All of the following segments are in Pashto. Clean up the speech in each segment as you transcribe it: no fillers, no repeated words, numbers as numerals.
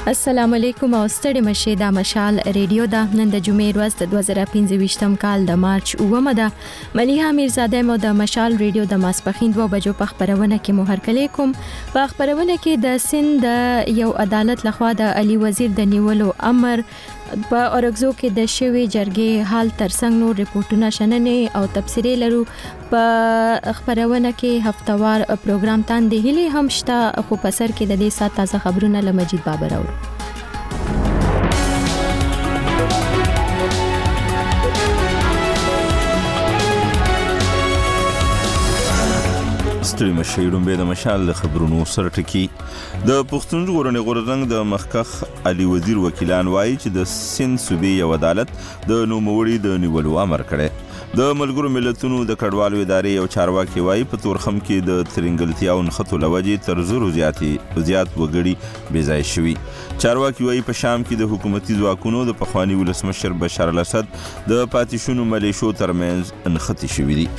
السلام علیکم او ستړي مشه د مشال ریډیو د نن د جمعې ورځ د 2015 کال د مارچ 9 ده مليحه میرزاده مو د مشال ریډیو د ماسپخین 2 بجو په خبرونه کې مو هرکلی کوم په خبرونه کې د سند یو عدالت لخوا د علي وزیر د نیولو امر په اورګزو کې د شوی جرګې حال ترڅنګ نور ریپورتونه شننې او تبصرې لرو په خبرونه کې هفتوار پروګرام تاندې هلي هم شته خو په سر کې د دې سات تازه خبرونه له مجید بابر اورو ستړي مشي رومبه د مشال د خبرونو سره ټکی د پښتون ژغورنې غورځنګ د مخکخ علي وزیر وکیلان وایي چې د سند صوبې یو عدالت د نوموړي د نیولو امر کړی د ملګرو ملتونو د کډوالو ادارې یو چارواکي وایي په تورخم کې د ترنګلتیا او نښتو لوجې تر زرو زیات وګړي بې ځای شوي چارواکي وایي په شام کې د حکومتي ځواکونو د پخواني ولسمشر بشار الاسد د پاتې شونو ملیشو ترمنځ نښتې شوي دي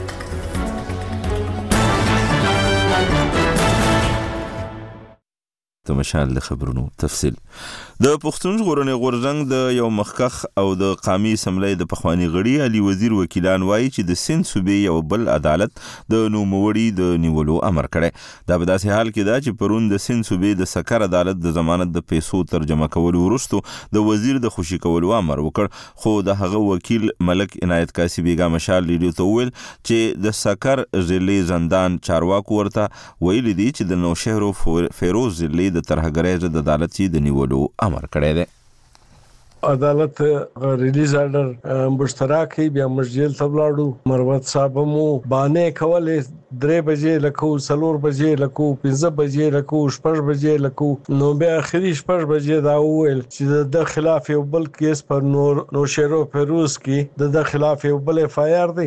د مشال د خبرونو تفصیل د پښتون ژغورنې غورځنګ د یو مخکخ او د قامي اسمبلی د پخوانی غړي علي وزیر وکیلان وایي چې د سند صوبې یو بل عدالت د نوموړي د نیولو امر کړی دا په داسې حال کې ده چې پرون د سند صوبې د سکر عدالت د ضمانت د پیسو ترجمه کولو وروسته د وزیر د خوشي کولو امر وکړ خو د هغه وکیل ملک عنایت کاسي بیګا مشال ریډیو ته ویل چې د سکر ضلعي زندان چارواکو ورته ویل دي چې د نوشهرو فیروز ضلعي د ترهګرۍ ضد عدالت د نیولو امر کړی دی عدالت ریلیز آرډر مشترکي بیا مسجد تبلاړو مروت صاحب مو باندې کولې 3 بجې لکو 4 بجې لکو 5 بجې لکو 6 بجې لکو نو بیا اخري 6 بجې دا ویل چې د خلاف یو بل کیس پر نوشهرو فیروز کې د خلاف یو بل اف آی آر دی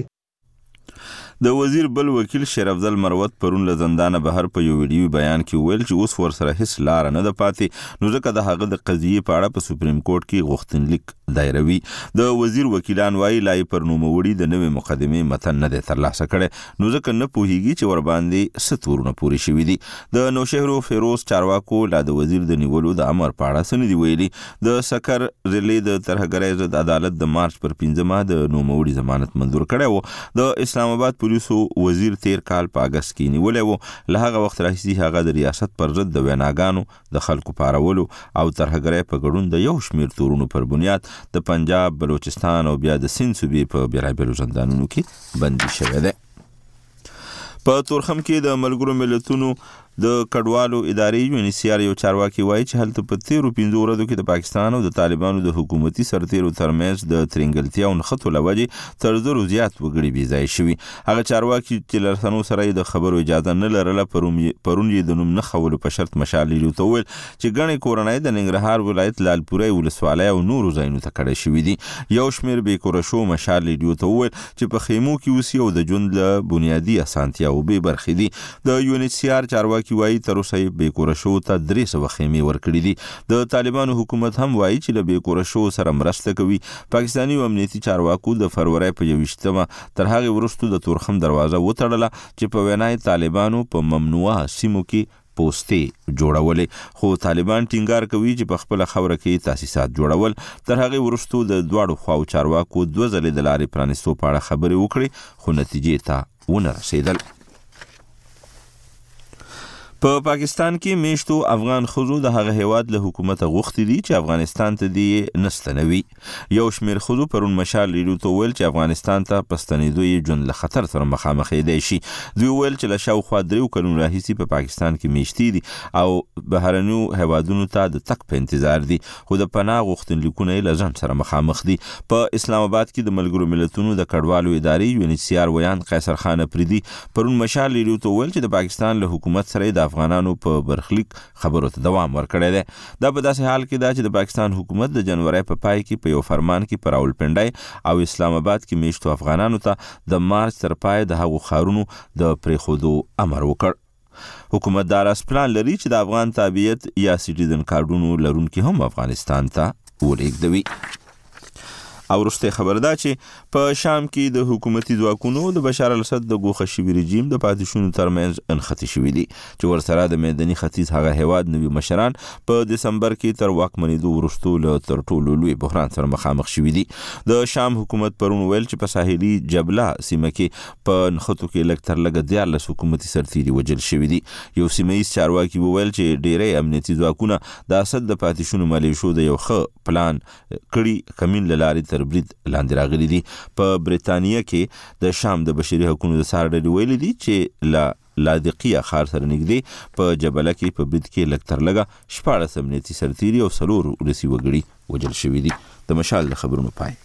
د وزیر بل وکیل شیر افضل مروت پرون له زندانه بهر په یو ویډیو بیان کې ویل چې اوس ورسره هیڅ لار نه ده پاتې نو ځکه د هغه د قضیې په اړه په سپریم کورټ کې غوښتنلیک دایروي د وزیر وکیلان وایي لای پر نوموړي د نوې مقدمې متن نه دی ترلاسه کړی نو ځکه نه پوهیږي چې ور باندې څه تورونه پورې شوي دي د نوشهرو فیروز چارواکو لا د وزیر د نیولو د امر په اړه څه نه دي ویلي د سکر ضلعي د ترهګرۍ ضد عدالت د مارچ پر 15 د نوموړي ضمانت منظور کړی و د اسلام آباد پولیسو وزیر تیر کال په اگست کې نیولې و له هغه وخت راهیسې هغه د ریاست پر ضد د ویناګانو د خلکو پارولو او ترهګرۍ په ګډون د یو شمیر تورونو پر بنیاد د پنجاب بلوچستان او بیا د سند صوبې په بیلابیلو زندانونو کې بندي شوی دی په تورخم کې د ملګرو ملتونو د کډوالو ادارې یونیسیار یو چارواکي وایي چې هلته په 13 ورځو کې د پاکستان او د طالبانو د حکومتي سرتیرو ترمنځ د ترنګلتیا او نښتو لوجې تر زرو زیات وګړي بې ځای شوي هغه چارواکي چې له رسنیو سره د خبرو اجازه نه لرله پرون یې د نوم نه خولو په شرط مشال ریډیو ته وویل چې ګڼې کورنۍ د ننګرهار ولایت لالپورې ولسوالۍ او نورو ځایونو ته کډه شوي دي یو شمېر بېکوره شو مشال ریډیو ته وویل چې په خیمو کې اوسي او د ژوند له بنیادي اسانتیاوو بې برخې دي د یونیسیار چارواکي وایي تر اوسه یې بېکوره شو ته 300 خیمې ورکړي دي د طالبانو حکومت هم وایي چې له بېکوره شو سره مرسته کوي پاکستاني امنیتي چارواکو د فروری په 21 تر هغې وروسته د تورخم دروازه وتړله چې په وینای طالبانو په ممنوعه سیمو کې پوستې جوړولې خو طالبان ټینګار کوي چې په خپل خوره کې تاسیسات جوړول تر هغې وروسته د دواړو خواو چارواکو 2 ځلې د لارې پرانیستو په اړه خبرې وکړې خو نتیجې ته ونه رسېدل په پاکستان کې میشتو افغان ښځو د هغه هیواد له حکومت غوښتي دي چې افغانستان ته دی نستنوي یو شمیر ښځو پرون مشال ریډیو ته ویل چې افغانستان ته په ستنېدو یې ژوند له خطر سره مخامخ کېدی شي دوی ویل چې له شاوخوا 3 کلونو راهیسې په پاکستان کې میشتي دي او بهرنیو هیوادونو ته د تګ په انتظار دي خو د پناه غوښتنلیکونه یې له ځنډ سره مخامخ دي په اسلام آباد کې د ملګرو ملتونو د کډوالو ادارې یونیسیار ویان قیصر خان افریدي پرون مشال ریډیو ته ویل چې د پاکستان له حکومت سره د افغانانو په برخلیک خبرو ته دوام ورکړی دی دا په داسې حال کې ده چې د پاکستان حکومت د جنوري په پای کې په یو فرمان کې پر راولپنډۍ او اسلام آباد کې میشتو افغانانو ته د مارچ تر پای د هغو ښارونو د پرېښودو امر وکړ حکومت دا راس پلان لري چې د افغان تابعیت یا سټیزن کارډونو لرونکي هم افغانستان ته ولېږدوي او وروسته خبر ده چې په شام کې د حکومتي ځواکونو د بشار الاسد د ګوښه شوي رژیم د پاتې شونو ترمنځ انختی شوي دي چې ورسره د میداني ختیځ هغه هیواد نوي مشران په دسمبر کې تر واکمنېدو وروسته له تر ټولو لوی بحران سره مخامخ شوي دي. د شام حکومت پرون ویل چې په ساحلي جبله سیمه کې په نښتو کې لږ تر لږه 14 حکومتي سرتیري وژل شوي دي. یو سیمه‌ایز چارواکي وویل چې ډېری امنیتي ځواکونه د اسد د پاتې شونو ملیشو د یو ښه پلان کړي کمین له لارې تر برید لاندې راغلي دي. په بریتانیا کې د شام د بشري حقوقو د څار ډلې ویلي دي چې لاذقیه ښار سره نږدې په جبله کې په برید کې لږ تر لږه 14 امنیتي سرتیري او 4 ولسي وګړي وژل شوي دي. د مشال د خبرونو پای.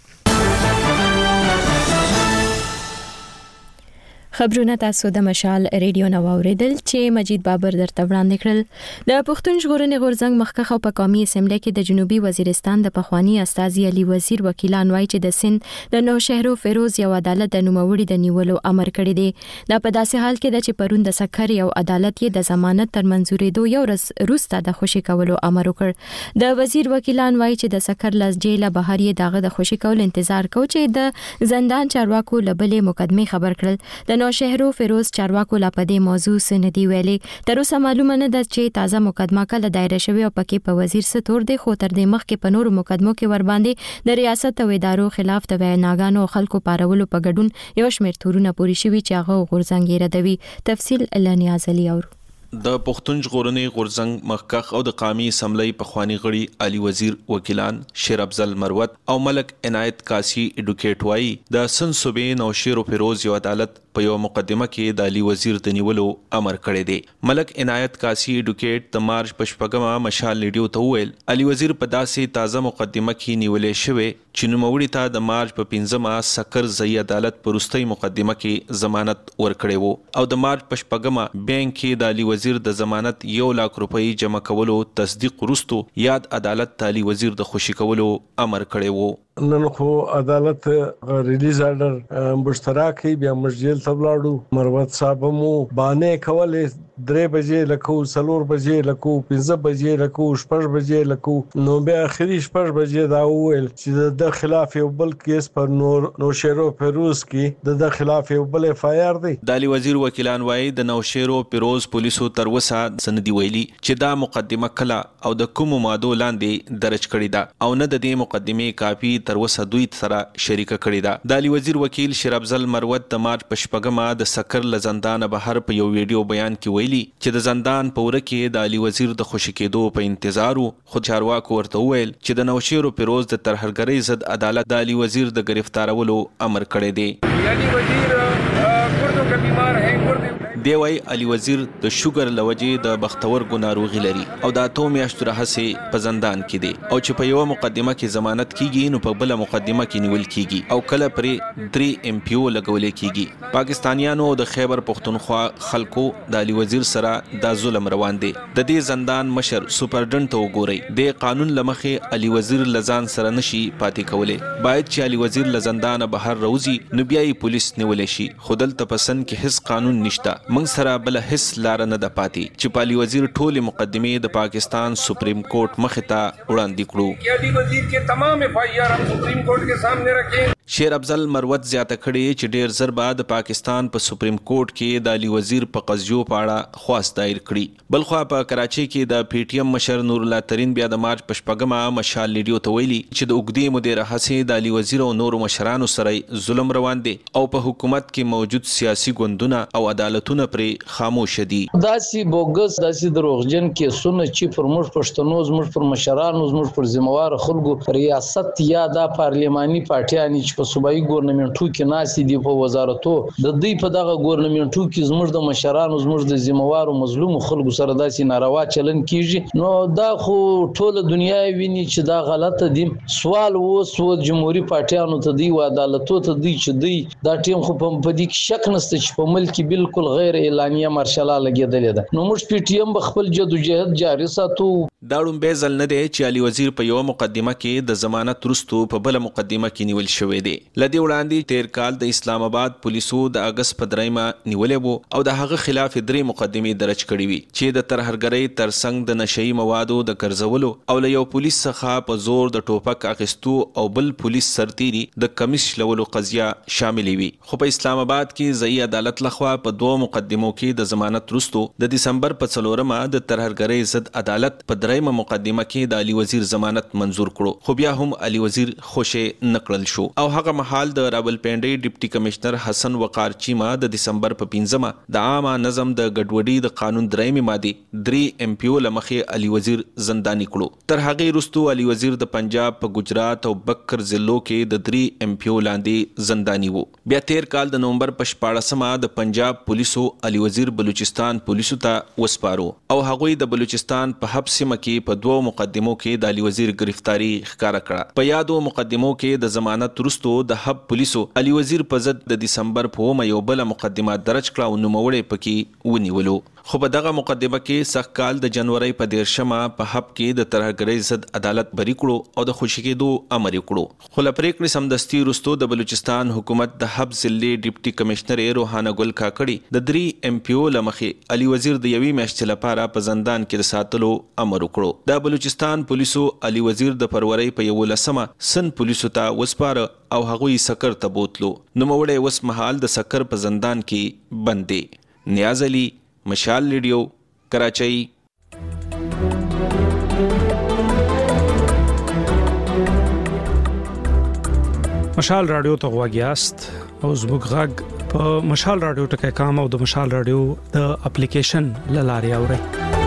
خبرونه تاسو د مشال ریډیو نو اوریدل چې مجید بابر درته وړاندې کړل. د پښتون ژغورنې غورځنګ مخکخ په قومي اسمبلی کې د جنوبي وزیرستان د پخوانی استاذي علي وزیر وکیلان وایي چې د سند د نوشهرو فیروز یو عدالت د نوموړي د نیولو امر کړی دی. دا په داسې حال کې د چې پرون د سکر یو عدالت یې د ضمانت تر منزورېدو یو ورځ وروسته د خوشي کولو امر وکړ. د وزیر وکیلان وایي چې د سکر لاس جیل بهر یې دغه د خوشي کول انتظار کو چې د زندان چارواکو لبلې مقدمه خبر کړل. د نوشهرو فیروز چارواکو لا پدې موضوع سندي ویلي. تر اوسه معلومه نه ده چې تازه مقدمه کله دایره شوی او پکې په وزیر ستور دی، خو تر دې مخکې په نورو مقدمو کې ور باندې د ریاست او ادارو خلاف د بیانګانو او خلکو پارولو په ګډون یو شمېر تورونه پوری شوي چې هغه غورځنګ ردوي. تفصیل لنیاز علي اور. د پښتون ژغورنې غورځنګ مخکخ او د قومي اسمبلی پخوانی غړي علي وزیر وکیلان شیر افضل مروت او ملک عنایت کاسی اډوکیټ وایي د سن صوبې نوشهرو فیروز یو عدالت په یو مقدمه کې د علي وزیر د نیولو امر کړی دی. ملک عنایت کاسی اډوکیټ د مارچ په 8 مشال ریډیو ته ویل علي وزیر په داسې تازه مقدمه کې نیولې شوی چې نوموړي ته د مارچ په 15 سکر ځای عدالت پرستی مقدمه کې ضمانت ورکړی وو او د مارچ په 8 بانک کې د علي وزیر د ضمانت 1 لک روپۍ جمع کولو تصدیق وروسته یاد عدالت علي وزیر د خوشي کولو امر کړی وو. نن خو عدالت ریلیز آرډر مشترکي بیا مسجد تبلاړو مروت صاحب مو باندې کولې 3 بجې لکو 4 بجې لکو 15 بجې لکو 6 بجې لکو نو بیا اخري 6 بجې دا ویل چې د خلاف یو بل کیس پر نوشهرو فیروز کې د خلاف یو بل اف آی آر دی. د علي وزیر وکیلان وایي د نوشهرو فیروز پولیسو تر وسه سندي ویلي چې دا مقدمه کله او د کوم ماده لاندې درج کړی ده او نه د دې مقدمه کاپی تر وسه دوی سره شریکه کړی ده. د علي وزیر وکیل شیر افضل مروت د مارچ په 8 د سکر له زندان بهر په یو ویډیو بیان کې ویلي چې د زندان په وره کې د علي وزیر د خوشي کېدو په انتظار خو چارواکو ورته ویل چې د نوشهرو فیروز د ترهګرۍ ضد عدالت د علي وزیر د گرفتارولو امر کړی دی. علي وزیر ګردو کا بیمار ہے دی وای علي وزیر د شوګر لوجې د بختورګو ناروغي لري او د 8 میاشتو راهسه په زندان کې دی او چې په یو مقدمه کې ضمانت کیږي نو په بل مقدمه کې نیول کیږي او کله پرې 3 ایم پی او لګول کیږي. پاکستانیانو د خیبر پختونخوا خلکو د علي وزیر سره د ظلم روان دي. د دې زندان مشر سپرډنټ ته وګورئ د قانون لمخې علي وزیر لزان سره نشي پاتې کولې. باید چې علي وزیر لزندان بهر روزي نو بیا یې پولیس نیولې شي. خودل تپسن کې هیڅ قانون نشته. موږ سره بل هیڅ لار نه د پاتې چې په علي وزیر ټول مقدمه د پاکستان سپریم کورټ مخ ته وړاندې کړو. علي وزیر کې تمام اف آی آر هم سپریم کورټ کې سامنے رکھیں. شیر افضل مروت زیاته کړي چې ډیر زر بعد پاکستان په سپریم کورټ کې د علي وزیر په قضیو په اړه خواست دایر کړي. بلخوا په کراچي کې د پی ټی ایم مشر نور الله ترين بیا د مارچ په 8 مشال ریډیو ته ویلي چې د وګړي مدیر حسین د علي وزیر او نور مشرانو سره ظلم روان دي او په حکومت کې موجود سیاسي ګوندونه او عدالتونه پرې خاموش دي. داسي بوګس داسي دروغجن کیسونه چې پر موږ پښتنو زموږ پر مشرانو زموږ پر ذمہوار خلکو ریاست یا د پارلماني پارټیانی په صوبایي ګورنمنټو کې ناسي دي په وزارتو د دوی په دغه ګورنمنټو کې زموږ د مشرانو زموږ د ذمہوار مظلوم خلکو سره داسي ناروا چلن کیږي. نو دا خو ټول دنیا ویني چې دا غلطه دي. سوال وو جمهوریت پارټیانو ته دی او عدالتو ته دی چې دی دا ټیم خو په دې کې شک نشته چې په ملک بالکل غیر اعلانیه مارشاله لګیدل ده. نو موږ پی ټی ایم خپل جدوجہد جاری ساتو. دا لومبه ځل نه دی چې علي وزیر په یو مقدمه کې د ضمانت وروسته په بل مقدمه کې نیول شوی دی. لدی وړاندې تیر کال د اسلام آباد پولیسو د اگست په 3 نیولې وو او د هغه خلاف 3 مقدمې درج کړې وي چې د ترهګرۍ ترڅنګ د نشئی موادو د ګرځولو او له یو پولیس څخه په زور د ټوپک اخیستو او بل پولیس سرتیري د کمیس شلولو قضیه شامل وي. خو په اسلام آباد کې ځای عدالت لخوا په 2 مقدمو کې د ضمانت وروسته د دسمبر په 4 د ترهګرۍ ضد عدالت په 3 مقدمه کې د علي وزیر ضمانت منزور کړو. خو بیا هم علي وزیر خوشې نکړل شو او هغه مهال د راولپنډي ډیپټي کمشنر حسن وقار چیما د دسمبر په 15 د عامه نظم د ګډوډۍ د قانون 3 ماده 3 ام پی او لمخې علي وزیر زنداني کړو. تر هغه وروسته علي وزیر د پنجاب په ګجرات او بکر ضلعو کې د 3 ام پی او لاندې زنداني وو. بیا تیر کال د نومبر په 14 د پنجاب پولیسو علي وزیر بلوچستان پولیسو ته وسپارو او هغوی د بلوچستان په حبس کې په 2 مقدمو کې د علي وزیر گرفتاری ښکارا کړه. په یادو مقدمو کې د ضمانت وروسته د حب پولیسو علي وزیر په ضد د دسمبر په یو بل مقدمه درج کړه او نوموړی پکې ونیولو. خو په دغه مقدمه کې سخت کال د جنوري په 13 په حب کې د ترهګرۍ ضد عدالت بری کړو او د خوشی کېدو امر وکړو. خو لپریکړې سمدستي وروسته د بلوچستان حکومت د حب ضلعي ډیپټي کمشنر روحانه ګل کاکړي د 3 ام پی او لمخې علي وزیر د یوې میاشتې لپاره په زندان کې د ساتلو امر وکړو. د بلوچستان پولیسو علي وزیر د فروری په 11 سن پولیسو ته وسپاره او هغوی سکر ته بوتلو. نوموړی اوس مهال د سکر په زندان کې بند دی. نیاز علي، مشال ریډیو، کراچۍ. مشال رادیو ته غواګیاست او زموږ غږ په مشال رادیو ټکی کام او د مشال رادیو د اپلیکیشن لاري اوري.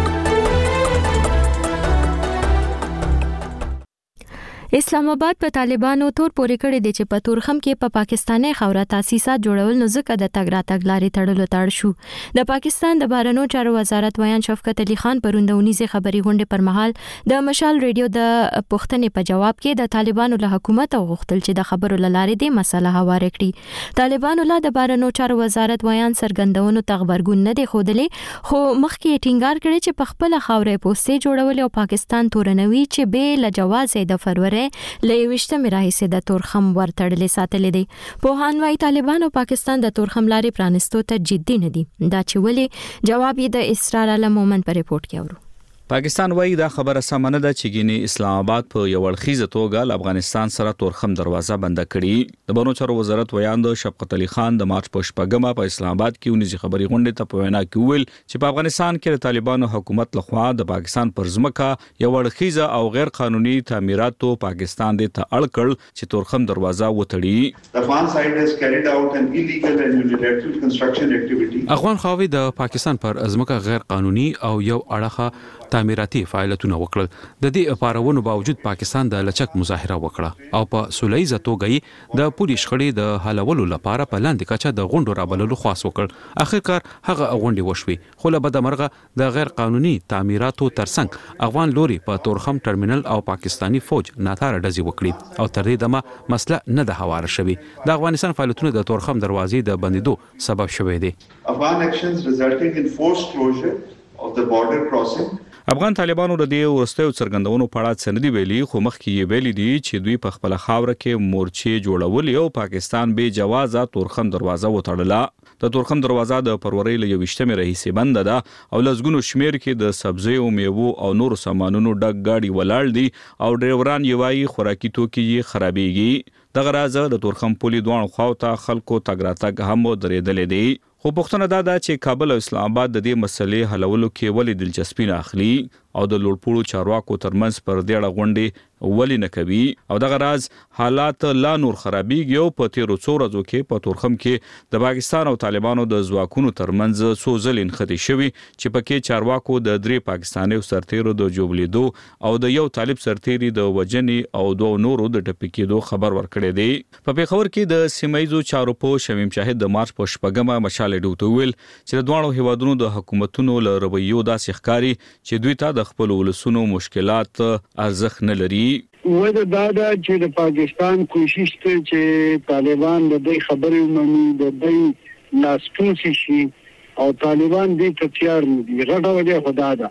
اسلام آباد په طالبانو تور پورې کړی دی چې په تورخم کې په پاکستاني خوره تاسیسات جوړول نو ځکه د تګ راتګ لارې تړلو تړ شو. د پاکستان د بهرنیو چارو وزارت ویان شفقت علي خان پروندونیزه خبري غونډه پر مهال د مشال ریډیو د پښتنې په جواب کې د طالبانو له حکومت غوښتل چې د خبرو لارې د مسله هوار کړي. طالبانو له د بهرنیو چارو وزارت ویان سرګندونو تغبرګون نه دی خودلې، خو مخکې ټینګار کړي چې په خپل خوره پوسټې جوړول او پاکستان تورنوي چې به لجواز د فروری لېوشته راهیسه د تورخم ورتړلې ساتلې دي. په هانوای طالبان او پاکستان د تورخم لارې پرانستو ته جدي نه دي. دا چې ولې جواب یې د اسرار علم مومن په ریپورت کې اورو. پاکستان وایي دا خبره سمه نه ده چې ګینی اسلام آباد په یو اړخیزه توګه له افغانستان سره تورخم دروازه بند کړي. د بهرنیو چارو وزارت ویان د شفقت علي خان د مارچ په 8 په اسلام آباد کې ونیزي خبري غونډه ته په وینا کې ویل چې په افغانستان کې د طالبانو حکومت لخوا د پاکستان پر ځمکه یو اړخیزه او غیر قانوني تعمیراتو پاکستان د ته اړ کړ چې تورخم دروازه وتړي. افغان سایډ هاز کیریډ اوټ ان ایلیګل اینڈ یونیلیټرل کنسټرکشن اکټیویټی. افغان خواوی د پاکستان پر ځمکه غیر قانوني او یو اړخه تعمیراتي فعالیتونه وکړل. د دې لپاره باوجود پاکستان د لچک مظاهره وکړه او په سولهیزه توګه د پولیس خړې د حلولو لپاره په لاندې کچه د غونډو رابللو خواص وکړ. اخرکار هغه غونډې وشوي، خو له بده مرغه د غیر قانوني تعمیراتو ترڅنګ افغان لوري په تورخم ټرمینل او پاکستانی فوج ناتاره ډزې وکړي او تر دې دمه مسله نه ده هواره شوې. د افغانستان فعالیتونه د تورخم دروازې د بندیدو سبب شوي دي. افغان اکشنز ریزلټینګ ان فورسډ کلوزر اف د بارډر کراسینګ. افغان طالبانو د دې ورستیو څرګندونو په اړه سندې ویلي، خو مخکې یې ویلي دي چې دوی په خپل خاوره کې مورچې جوړولې او پاکستان به جوازه تورخم دروازه وتړله. د تورخم دروازه د فروری له 28 راهیسې بند ده او لږګونو شمیر کې د سبزی او میوو او نور سامانونو ډک گاډي ولاړ دي او ډرایوران یې وايي خوراکي توکي یې خرابېږي. دغه راز د تورخم پولي دوه خواته خلکو تګ راتګ هم درېدلې دي. خو پوښتنه دا ده چې کابل او اسلام آباد د دې مسلې حلولو کې ولې دلچسپي نه اخلي او د لوړپوړو چارواکو ترمنځ پر دې اړه غونډې ولې نه کوي. او دغه راز حالات لا نور خرابېږي او په تیرو څو ورځو کې په تورخم کې د پاکستان او طالبانو د ځواکونو ترمنځ څو ځلې نښتې شوي چې پکې چارواکو د 3 پاکستاني سرتیرو د جوړېدو او د یو طالب سرتیري د وجنې او 2 نورو د ټپي کېدو خبر ورکړی دی. په پیښور کې د سیمایزو چارو په شمیم شاهد د مارچ په 8 مشال ډیو ته ویل چې د دوه هیوادونو د حکومتونو له رویو داسې ښکاري چې دوی ته د خپل ولسونو مشکلات ارزښت نه لري. وجه دا ده چې د پاکستان کوشش ته چې طالبان د دې خبرې ومني، د دې لاسپوڅي شي او طالبان دې ته تیار نه دي. غټه وجه خدا ده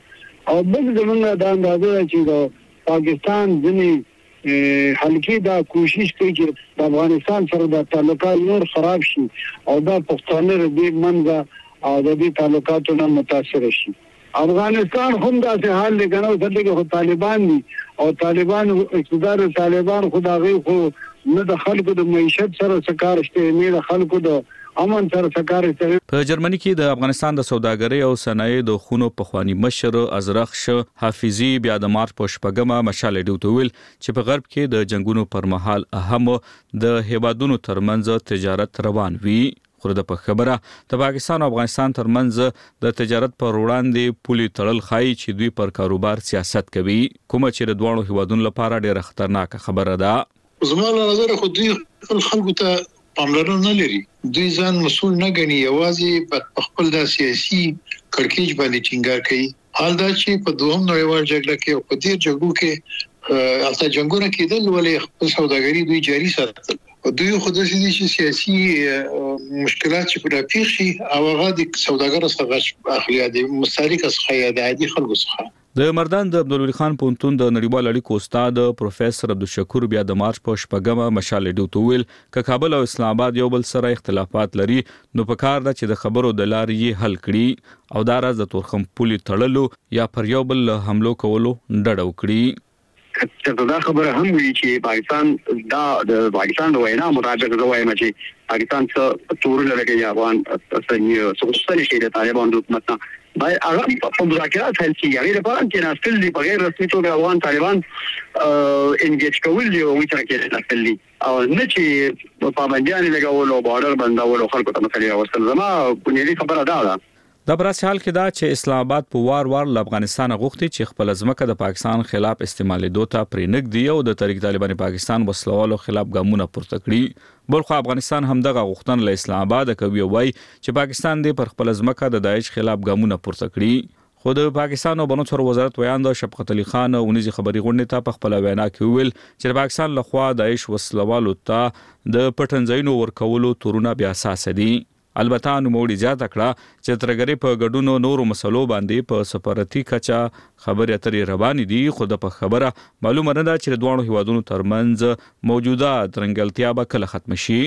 او بل زمونږ دا اندازه چې د پاکستان ځینې حلقې دا کوشش کوي چې د افغانستان سره د تعلقات نور خراب شي او دا پښتانه دې منځه او د دې تعلقاتو نه متاثر شي. افغانستان هم داسې حال دی کنه چې خو طالبان دي او طالبان اقتدار طالبان خدای خو نه د خلکو د معیشت سره سکار شته نه د خلکو د امن سره سکار شته. په جرمني کې د افغانستان د سوداګرۍ او صنایع د خونو پخوانی مشر ازرخش حافظي بیا د مارچ په شپږمه مشال ډیوټویل چې په غرب کې د جنگونو پر مهال اهم د هیوادونو ترمنځ تجارت روان وي. خو د په خبره د پاکستان او افغانستان ترمنځ د تجارت پر وړاندې پولي تړل خای چې دوی پر کاروبار سیاست کوي کومه چې د دوه هیوادونو لپاره ډېره خطرناکه خبره ده. زما له نظر خو دوی خلکو ته پاملرنه نه لري. دوی ځان مسؤل نه ګڼي، یوازې په خپل د سیاسي کړکېچ باندې ټینګار کوي. حال دا چې په دوهم نړیوال جګړه کې او په دې جګړو کې البته جنگونه کېدل ولې خپل سوداګري دوی جاري ساتل. دوی خو د سیاسي مشکلات چې په پیښ شي او هغه د سوداګرو څخه اخلي دي مستهلک څخه د عادي خلکو څخه. د مردان د عبدالولي خان پونتون د نړیوال اړیکو استاد پروفیسور عبدالشکور بیا د مارچ په شپږمه مشال ډیوټویل ک کابل او اسلام آباد یو بل سره اختلافات لري نو په کار ده چې د خبرو د لارې حل کړي او دا راز د تورخم پولي تړلو یا پر یو بل حملو کولو ډډ وکړي. چې دا خبره هم وی چې پاکستان د پاکستان د وینا مطابق زه وایم چې پاکستان څه تور لګي افغان څنګه څه شي د طالبان حکومت نه باید هغه په مذاکرات حل شي. هغه لپاره چې ناستل دي په غیر رسمي توګه افغان طالبان انګیج کول دي او چې کې ناستل دي او نه چې پابندیان لګول او بارډر بندول او خلکو ته مسلې ورسل. زما بنیادی خبره ده د براسي حال کې دا چې اسلام آباد په وار له افغانستان غوښتي چې خپل ځمکه د پاکستان خلاف استعمالېدو ته پرې نږدي او د تحریک طالبان پاکستان وسلوالو خلاف ګامونه پورته کړي. بلخو افغانستان هم دغه غوښتنه له اسلام آباد کوي وای چې پاکستان دې پر خپل ځمکه د داعش خلاف ګامونه پورته کړي. خو د پاکستان او بنو څور وزارت ویاند شفقت علي خان اونیزي خبري غونډه ته په خپل وینا کې ویل چې پاکستان لخوا داعش وسلوالو ته د پټنځینو ورکولو تورونه بیا اساس دي. البته نوموړي زیاته کړه چې ترګری په ګډونو نورو مسلو باندې په سفارتي کچا خبرې اترې روان دي خو د په خبره معلومه نه ده چې د دوه هیوادونو ترمنځ موجوده ترنګلتیا به کله ختم شي.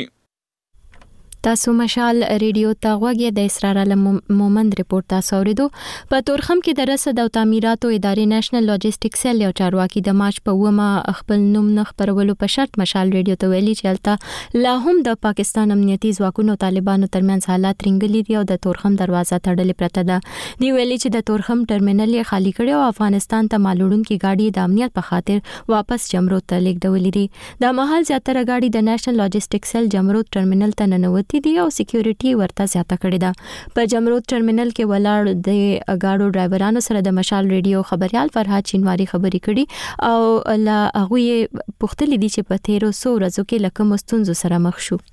تاسو مشال ریډیو ته غوږی د اسرار علم مومند ریپورت تاسو اوریدو. په تورخم کې د رصد او تعمیراتو ادارې نېشنل لاجستیک سیل یو چارواکي د مارچ په ومه خپل نوم نه خبرولو په شرط مشال ریډیو ته ویلي چې البته لا هم د پاکستان امنیتي ځواکونو طالبانو ترمنځ حالات رنګلي دي او د تورخم دروازه تړلې پرته ده. دی ویلي چې د تورخم ټرمینل یې خالی کړی او افغانستان ته مالوړونکي گاډي د امنیت په خاطر واپس جمرود ته لیږدولې دي. د مهال زیاتره گاډي د نېشنل لاجستیک سیل جمرود ټرمینل ته ننوتي دي او سکیورټي ورته زیاته کړې ده. په جمرود ټرمینل کې ولاړ د گاډو ډرایورانو سره د مشال ریډیو خبريال فرهاد چینواری خبرې کړي او لا هغه پوښتنه دي چې په 1300 ورځو کې لکه مستونزو سره مخ شو.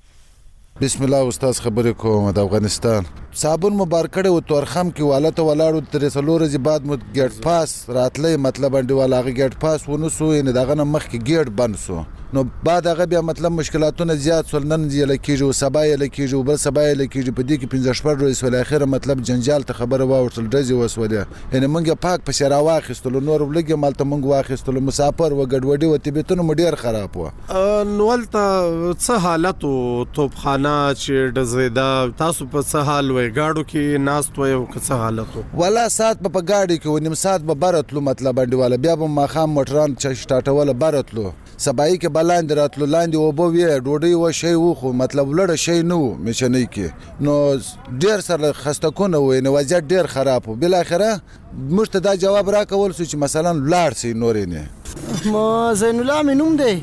بسم الله استاد خبرې کوم د افغانستان صابون مبارکړه او تورخم کې والته ولاړو تر څلور ورځې بعد مو ګټ پاس راتلې مطلب انډیواله ګټ پاس ونسو نه دغه مخ کې ګټ بند سو نو بعد هغه بیا مطلب مشکلاتونه زیات سول نن یې لکیږي او سبا یې لکیږي او بل سبا یې لکیږي په دې کې 15 شپږ ورځې ول اخر مطلب جنجال ته خبره واورتل ډزې وسولې یعنی مونږه پاک په شرا واخستل نور ولګي مالته مونږ واخستل مسافر و ګډوډي و طبيعتونه مډیر خراب و نو ولته څه حالت او توپخانه چې ډزیدا تاسو په څه حال وای گاډو کې ناست وای او څه حالت ولا سات په گاډي کې ونیم سات به برتلو مطلب انډیواله بیا به ماخام موټران چې سٹارټول برتلو سبای کې بلاند راتلو لاندې او بو وی ډوډۍ و شی و خو مطلب لړ شی نو مشنۍ کې نو ډیر سره خسته کونه وای نو وضعیت ډیر خراب و بل اخره مشته دا جواب را کول چې مثلا لاړ سي نورې نه ما زین الله منوم دی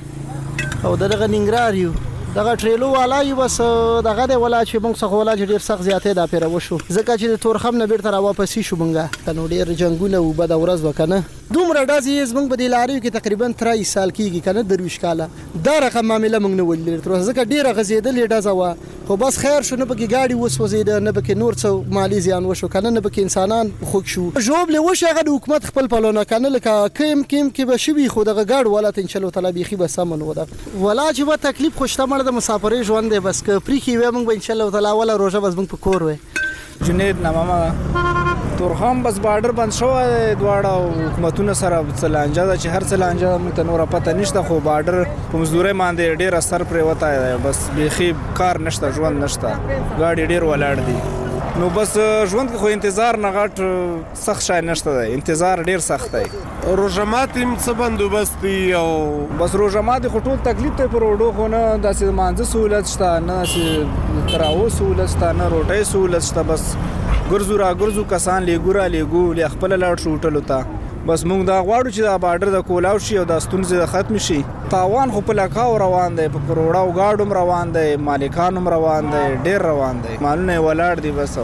او دغه ننګرهار یو دغه ټریلو والا یو بس دغه دی ولا چې موږ څخه ولا ډیر سخت زیاتې دا پیره وشو ځکه چې د تورخم نه بیرته را واپس شو مونږه کنو ډیر جنگونه و بد ورځ وکنه دومره ډازې زمونږ په دې لارې کې تقریبا 3 سال کېږي کنه درویش کاله دا رقم معاملې موږ نه ولې تر ځکه ډیره غزیدلې ډازه خو بس خیر شو نه پکې گاډي وسوځید نه پکې نور څه مالی زیان وشو کنه نه پکې انسانان خوښ شو جواب له وشه غو حکومت خپل پلونه کنه لکه کیم کې به شوي خو دغه گاډ ولات ان شاء الله تعالی بيخي به سمن ودا ولا چې و تکلیف خوشته مړ د مسافرې ژوند دی بس که پریخي و موږ ان شاء الله تعالی ولا روزه بس موږ په کور و جنید نامه تورخم بس بارډر بند شو دواړه حکومتونو سره څلانجه ده چې هر څلانجه موږ ته نور پته نشته خو بارډر په مزدوري باندې ډیر اثر پرې وته بس بيخي کار نشته ژوند نشته ګاډي ډیر ولاړ دي نو بس ژوند خو انتظار نه غټ سخت شای نشته دی انتظار ډیر سخت دی روزمات هم څه بندوبست دي او بس روزمات خو ټول تکلیف ته پر وډو خو نه داسې مانځه سہولت شته نه تراو سہولت شته نه روټي سہولت شته بس ګرځو کسان لیګو خپل لاړ شو ټلو ته بس موږ دا غواړو چې دا بارډر د کولاو شي او د ستونزې ختم شي تاوان خو په لکاو روان دی په کروڑاو گاډوم روان دی مالکانوم روان دی ډیر روان دی مالونه ولاړ دی بس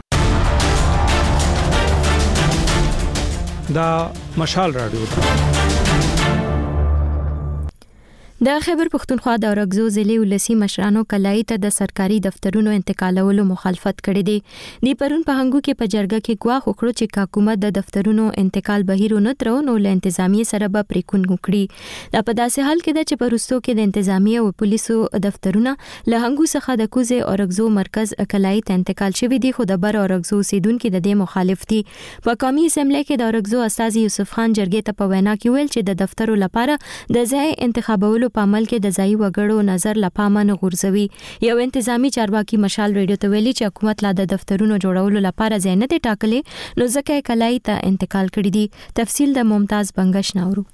دا مشال رادیو د خیبر پختونخوا د اورګزو ضلع ولسی مشرانو کلای ته د سرکاري دفترونو انتقالولو مخالفت کړې دي د پرون په هنګو کې په جرګه کې ګواښ وکړو چې حکومت د دفترونو انتقال بهیر نه ترو نو له انتظامی سره به پریکون وکړي دا په داسې حال کې د چپرستو کې د انتظامی او پولیسو دفترونه له هنګو څخه د کوزه اورګزو مرکز کلای ته انتقال شوی دي خو د بر اورګزو سیدونکو د دې مخالف دي په قومي اسمبلی کې د اورګزو استاد یوسف خان جرګې ته په وینا کې ویل چې د دفترو لپاره د ځای انتخابولو په عمل کې د ځای وګړو نظر لپاره نه غورځوي یو انتظامی چارواکي مشال ریډیو ته ویلي چې حکومت لا د دفترونو جوړولو لپاره ځای نه دی ټاکلې نو ځکه کلای ته انتقال کړی دي تفصیل د ممتاز بنگش ناورو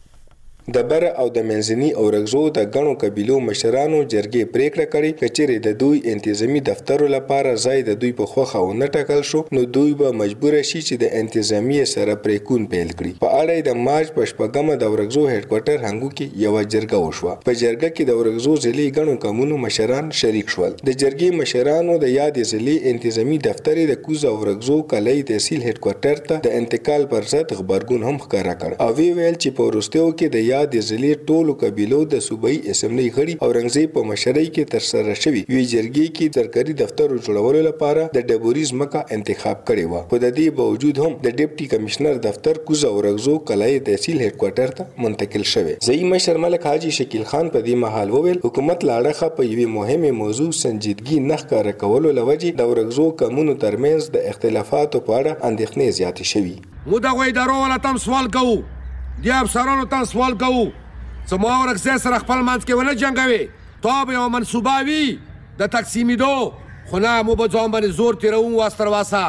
د بر او د منځني اورګزو د غنو قبيلو مشرانو جرګې پریکړه کړې کچېره د دوی انتظامی دفترو لپاره ځای د دوی په خوخه او نه ټاکل شو نو دوی به مجبور شي چې د انتظامی سره پریکون پیل کړي په اړه د مارچ په شپږمه د اورګزو هډ کوارټر هنګو کې یو جرګه وشوه په جرګه کې د اورګزو ضلع غنو قومونو مشران شریک شول د جرګې مشرانو د یاد ضلع انتظامی دفتر د کوزه اورګزو کلای تحصیل هډ کوارټر ته د انتقال پر ضد خبرګون هم ښکارا کړ او ویل چې په وروستیو کې د د ضلع ټولو قبيلو د صوبایي اسمبلی غړي اورنګزیب په مشرۍ کې تر سره شوی وی جرګې کې سرکاري دفتر جوړولو لپاره د ډبوریز مکه انتخاب کړي و په د دې باوجود هم د ډیپټي کمشنر دفتر کوزه اورګزو کلای تحصیل هډ کوارټر ته منتقل شوی ځای مشر ملک حاجی شکیل خان په دې محل وویل حکومت لاړه په یوه مهمه موضوع سنجیدګي نه ښکار کولو لوجه د اورګزو قومونو ترمنځ د اختلافاتو په اړه اندېښنې زیاتې شوي مو دا غوي درو ولا تم سوال کوو دی افسرانو ته سوال کوو سمو ورکسه سره خپل منځ کې ونه جنگوي توب یو منصوبه وي د تقسیمیدو خو نه مو به ځان باندې زور تیرو واستر واسه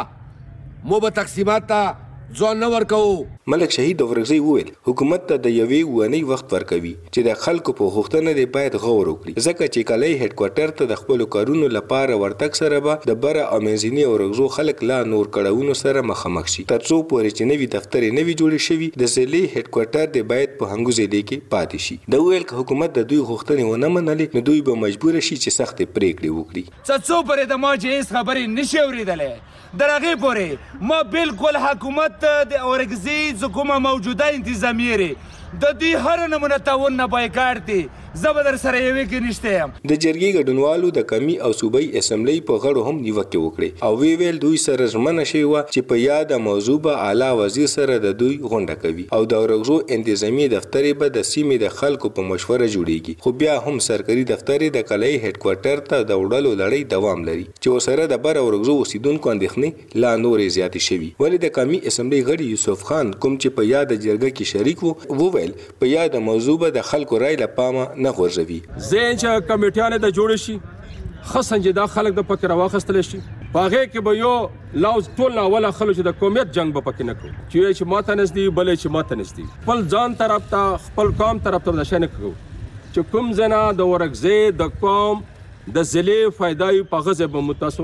مو به تقسیمات ته ځان نه ورکو ملک شهید اورغزی وویل حکومت ته د یوې ونی وخت ورکوي چې د خلکو په غوښتنه دی باید غور وکړي ځکه چې کلای هډ کوارټر ته د خپل کارونو لپاره ورتک سره به د بره امنځنی اورغزو خلک لا نور کړهونو سره مخامخ شي ترڅو پورې چې نوی دفتر نوی جوړ شي د ضلع هډ کوارټر دی باید په هنګو ضلع کې پاتې شي د ویل ک حکومت د دوی غوښتنې ونه منلې نو دوی به مجبور شي چې سخت پریکړې وکړي څو پرې د ما چې خبرې نشي اوریدلې درغه پورې ما بالکل حکومت د اورګزی حکومت موجوده انتظامیه د دې هر نمونه تاون نه بایکاټ دي زبردر سره یوې کې نشته یم د جرګې ګډونوالو د کمی او صوبایي اسمبلی په غړو هم نیوکه وکړي او ویل دوی سره ژمنه شوی و چې په یاد موضوع به اعلی وزیر سره د دوی غونډه کوي او د اورګزو انتظامی دفتر به د سیمې د خلکو په مشوره جوړیږي خو بیا هم سرکاري دفتر د کلای هډ کوارټر ته د وړلو لړۍ دوام لري چې وسره د بر اورګزو اوسیدونکو اندېښنې لا نورې زیاتې شوي ولې د کمی اسمبلی غړي یوسف خان کوم چې په یاد جرګه کې شریک وو وویل په یاد موضوع به د خلکو رای لپاره نه غورځوي زین چې کمیټیانه د جوړ شي خاصن چې دا خلک د پکې راوخستل شي باغې کې به یو لاوز ټول نه ولا خلک د قومیت جنگ به پکې نه کوي چې ماته نږدې بلې چې ماته نږدې خپل ځان طرف ته خپل قوم طرف ته نشنه کوي چې کوم زنا د ورګزې د قوم د ضلع فائدای په غزه به متاسو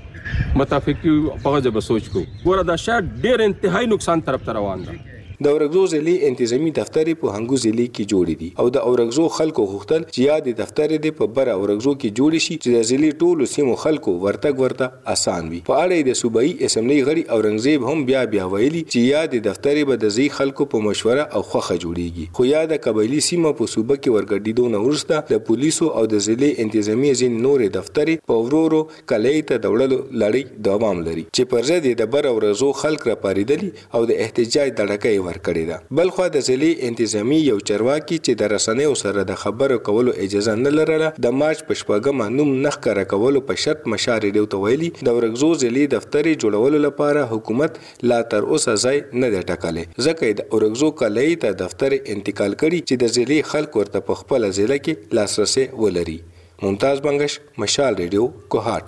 متافقي په غزه به سوچ کو ګوره دا شاید ډېر انتهایی نقصان طرف ته روان ده د اورګزو ضلع انتظامی دفتر په هنګو ضلع کې جوړ دي او د اورګزو خلکو غوښتل چې یاد دفتر دې په بر اورګزو کې جوړ شي چې د ضلع ټولو سیمو خلکو ورته آسان وي په اړه د صوبایي اسمبلی غړي اورنګزیب هم بیا ویلي چې یاد دفتر به د ځای خلکو په مشوره او خوخه جوړیږي خو یاد قبایلی سیمه په صوبه کې ورګډیدو نه ورسته د پولیسو او د ضلع انتظامی ځین نور دفتر په ورورو کلای ته دوړلو لړۍ دوام لري چې پر ضد د بر اورګزو خلک را پاریدلی او د احتجاج دړکې ورکړې ده. بلخو د ضلع انتظامی یو چارواکي چې د رسنیو سره د خبرو کولو اجازه نه لرله د مارچ په شپږمه نوم نه ښکاره کولو په شرط مشال ریډیو ته ویلي د ورغزو ضلعي دفتر جوړولو لپاره حکومت لا تر اوسه ځای نه دی ټاکلی، ځکه د ورغزو کلي ته دفتر انتقال کړي چې د ضلعي خلک ورته په خپل ضلع کې لاسرسي ولري. ممتاز بنگش، مشال ریډیو، کوهاټ.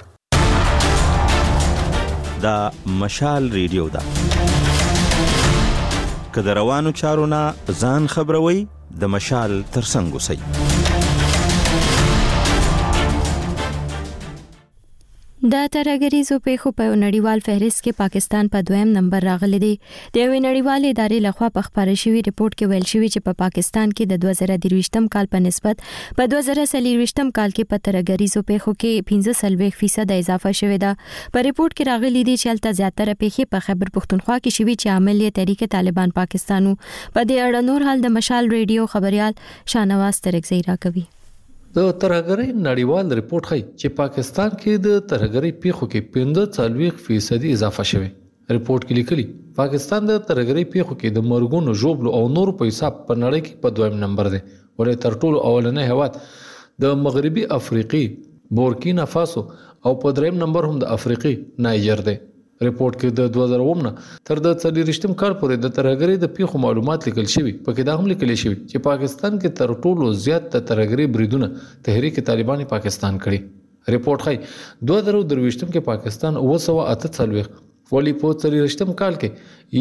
دا مشال ریډیو ده. که د روانو چارو نه ځان خبروي د مشال ترڅنګ اوسئ. د ترهګریزو پیښو په نړیوال فهرست کې پاکستان په دویم نمبر راغلی دی. د یوې نړیوالې ادارې لخوا په خپاره شوي ریپورت کې ویل شوي چې په پاکستان کې د 2023م کال په نسبت په 2023م کال کې په ترهګریزو پیښو کې 45% اضافه شوې ده. په ریپورت کې راغلي دي چې هلته زیاتره پیښې په خیبر پختونخوا کې شوي چې عامل یې تحریک طالبان پاکستانو. په دې اړه نور حال د مشال ریډیو خبريال شاهنواز ترکزی راکوي. د ترهګرۍ نړیوال ریپورت ښيي چې پاکستان کې د ترهګرۍ پیښو کې 45% اضافه شوه. ریپورت کې لیکلي پاکستان د ترهګرۍ پیښو کې د مرګونو، ژوبلو او نور په حساب په نړۍ کې په دویم نمبر دی، ولې تر ټولو اولنې هیواد د مغربي افریقي بورکینا فاسو او په دریم نمبر هم د افریقي نایجر دی. ریپورت کې د 2009 نه تر د 40م کال پورې د ترهګرۍ د پیښو معلومات لیکل شوي. پکې دا هم لیکل شوي چې پاکستان کې تر ټولو زیات د ترهګرۍ بریدونه تحریک طالبان پاکستان کړي. ریپورت ښيي 2023م کې پاکستان 948 ولی په 40م کال کې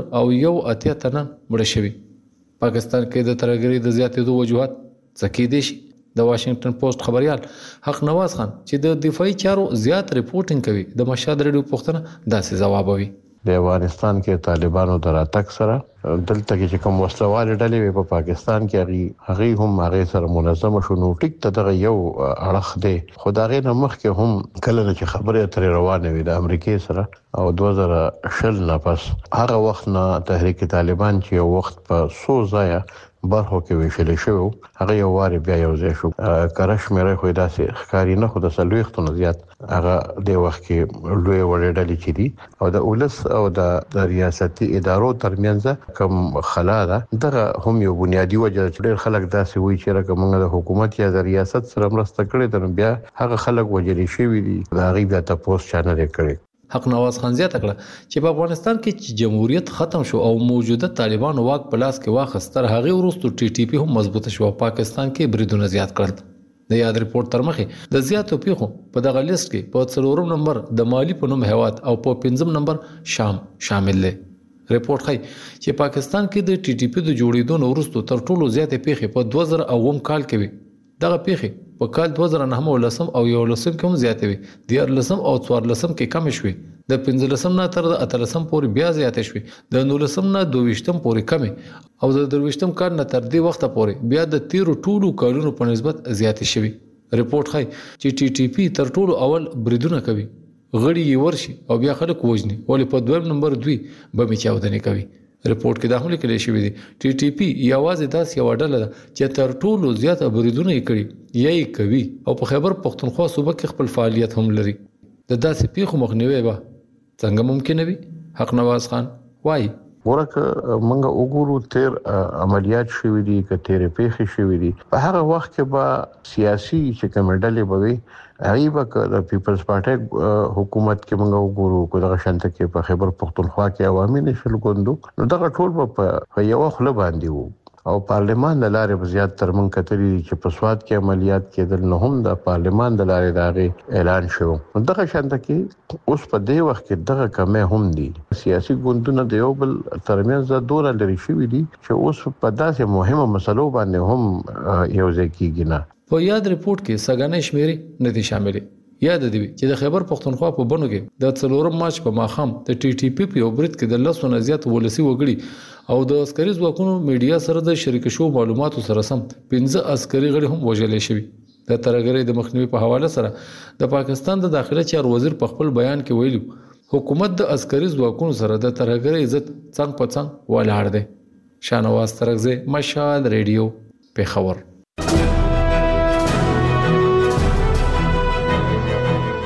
1080 تنه مړه شوي. پاکستان کې د ترهګرۍ د زیاتېدو وجوهات څه دي شي. د واشنگټن پوسټ خبريال حق نواز خان چې د دفاعي چارو زیات ریپورټینګ کوي د مشهد ریډیو پوښتنه داسې جوابوي. د افغانستان کې طالبانو دراتک سره دلته کې کوم وسلوال ډلې په پاکستان کې هغه هم هغه سره منظم شونه ټیک ته دغه یو اړخ دی. خدای نه مخ کې هم کله چې خبره تر روانه وي د امریکای سره او 2000 نه پس هغه وخت نه تحریک طالبان چې یو وخت په سو ځای برخو کې ویشل شو هغه یو واره بیا یو ځای شو. کرش مې خو داسې ښکاری نه خو د سلويختو نه زیات هغه د وخت کې لوی وړ ډلې چې دي او د اولس او د ریاستي ادارو ترمنځ کوم خلا ده. دغه هم یو بنیادی وجه چې ډېر خلک داسې وایي چې راکمنګ د حکومت یا د ریاست سره مرسته کړې ده، بیا هغه خلک وجري شوی دي دا غي بیا تاسو چانل کړي. حق نواز خان زیاته کړه چې په افغانستان کې چې جمهوریت ختم شو او موجوده طالبانو واک په لاس کې واخیست تر هغه وروسته ټي ټي پی هم مضبوطه شو. پاکستان کې بریدونه زیات کړل. د یاد ریپورت تر مخه د زیاتو پیښو په دغه لیست کې په 4 نمبر د مالی په نوم هیواد او په 5 نمبر شام شامل دي. ریپورت ښيي چې پاکستان کې د ټي ټي پی د جوړېدو وروسته تر ټولو زیاتې پیښې په 2009 کال کې وي. دغه پیښې په کال 2009 او 11 کې هم زیاتې وي. د 14 او 14 کې کم شوي. د 15 نه تر 18 پورې بیا زیاتې شوي. د 19 نه 22 پورې کمې او د 23 کال نه تر دې وخت پورې بیا د 13 ټولو کالونو په نسبت زیاتې شوي. ریپورت ښيي چې ټي ټي پی تر ټولو اول بریدونه کوي، غړي یې ورشي او بیا خلک وژني، ولې په دویم نمبر 2 بمې چاودنې کوي. ریپورت کې دا هم لیکل شوی دی ټي ټي پی یوازې داس یو ډله ده چې تر ټولو زیات بریدونه یې کړي یا یې کوي او په خیبر پختونخوا صوبه کې خپل فعالیت هم لري. د داسې پیښو مخنیوي به څنګه ممکن وي؟ حق نواز خان وایي ورکه منګه وګورو تیر عملیات شوې دي که تیر پیښې شوې دي په هغه وخت کې به سیاسي چې کمډلې به وي غیبه د پیپلز پارټي حکومت کې منګه وګورو کو دغه شانته کې په خیبر پختونخوا کې عوامي نشل ګوندو نو دغه ټول په یو خله باندې وو او پارلمان د لارې زیات تر من کتري چې په سواد کې عملیات کېدل نو هم د پارلمان د لارې داغه اعلان شو. دغه شانته کې اوس په دې وخت کې دغه کمه هم دي سیاسي ګوندونه د یو بل ترمنځ د دوره لري شوې دي چې اوس په داسې مهمه مسلو باندې هم یو ځای کېږي نه. په یاد ریپورت کې سګانې شمیرې نه دي شاملې. یاد دی چې د خیبر پختونخوا په بنو کې د 4 مارچ په ماخام د ټي ټي پی په برید کې د 10 نه زیات ولسی وګړي او د عسکري ځواکونو میډیا سره د شریک شو معلوماتو سره سم 15 عسکري غړي هم وژل شوي. د ترهګرۍ د مخنیوي په حواله سره د پاکستان د داخله چارو وزیر په خپل بیان کې ویلو حکومت د عسکري ځواکونو سره د ترهګرۍ عزت څنګ په څنګ ولاړ دی. شاهنواز ترکزی، مشال ریډیو، پیښور.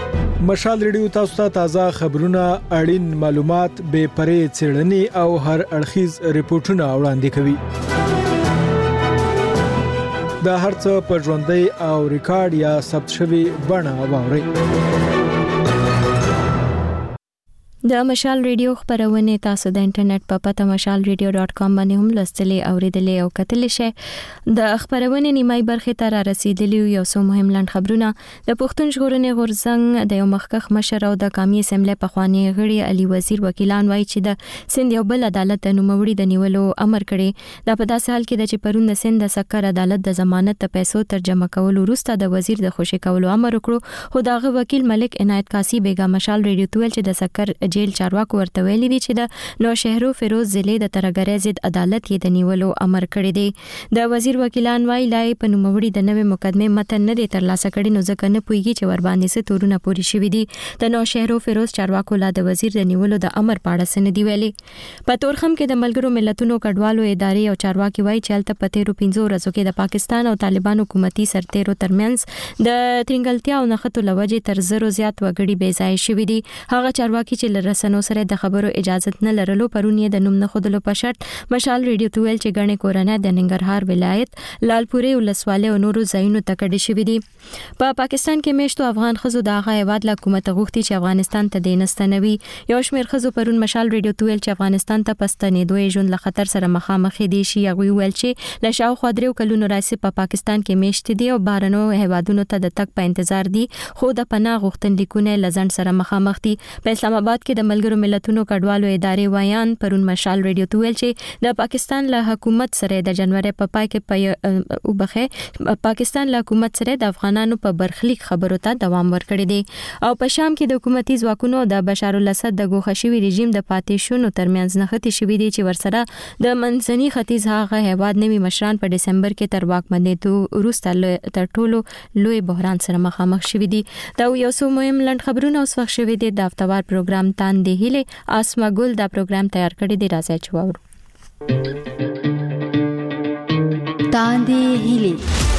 مشال ریډیو تاسو ته تازه خبرونه، اړین معلومات، بې پرې څېړنې او هر اړخیز ریپورتونه وړاندې کوي. دا هرڅه په ژوندۍ او ریکارډ یا ثبت شوی بڼه واورئ. د مشال ریډیو خبرونه تاسو د انټرنیټ په پته mashalradio.com باندې هم لوستلې او ریډلې او کتلې شئ. د خبرونه نیمای برخه ته را رسیدلی یو څو مهم لاند خبرونه. د پښتون ژغورنې غورځنګ د یو مخکخ مشر او د قومي اسمبلی په خواني غړي علي وزیر وکیلان وایي چې د سند یو بل عدالت د نوموړي د نیولو امر کړي. دا په داسې حال کې د چې پرون د سند د سکر عدالت د ضمانت د پیسو ترجمه کولو وروسته د وزیر د خوشی کولو امر وکړو، خو دغه وکیل ملک عنایت قاسی بیگا مشال ریډیو تویل چې د سکر جیل چارواکو ورته ویلي دي چې د نوشهرو فیروز ضلع د ترګری ضد عدالت یې د نیولو امر کړی دی. د وزیر وکیلان وایي لای په نوموړي د نوې مقدمه متن نه دی ترلاسه کړي، نو ځکه نه پوهیږي چې ور باندې څه تورونه پوری شوی دي. د نوشهرو فیروز چارواکو لا د وزیر د نیولو د امر په اړه سن دی ویلي. په تورخم کې د ملګرو ملتونو کډوالو ادارې او چارواکي وایي چې الته په 13 ورځو کې د پاکستان او طالبان حکومتي سرتیرو ترمنځ د ترنګلتیا او نخښتو لوجې تر زرو زیات وګړي بې ځای شوی دي. هغه چارواکي چې لرسنو سره د خبرو اجازه نه لرلو پرون یې د نوم نه خودلو په شرط مشال ریډیو تویل چې غنې کورونه د ننګرهار ولایت لالپورې ولسوالۍ او نورو ځایونو ته کډې شوې دي. په پاکستان کې میشتو افغان خزو د هغه هیواد له حکومت غوښتي چې افغانستان ته د نستنوي. یو شمېر خزو پرون مشال ریډیو تویل چې افغانستان ته پستنېدو ژوند له خطر سره مخامخ دي شي. هغه ویل چې له شاوخوا 3 کلونو راځي په پاکستان کې میشت دي او بارنو هیوادونو ته د تک په انتظار دي، خو د پناه غوښتنلیکونه لزند سره مخامخ دي. په اسلام آباد کې د ملګرو ملتونو کډوالو ادارې وایان پرون مشال ریډیو تویل چې د پاکستان له حکومت سره د جنوري په پای کې پاکستان له حکومت سره د افغانانو په برخلیک خبرو ته دوام ورکړی دی. او په شام کې د حکومتي ځواکونو د بشار الاسد د ګوښشوي رژیم د پاتې شونو ترمنځ نښتې شوې دي چې ورسره د منځني ختیځ هغه هیواد نوي مشران په دسمبر کې تر واکمنېدو وروسته تر ټولو لوی بحران سره مخامخ شوي دي. دا یو څو مهم لاند خبرونه اوس وخت شوي دي. د هفتوار پروګرام تاندې هیله اسما ګل دا پروګرام تیار کړی دی، راځي چې واورو. تاندې هیله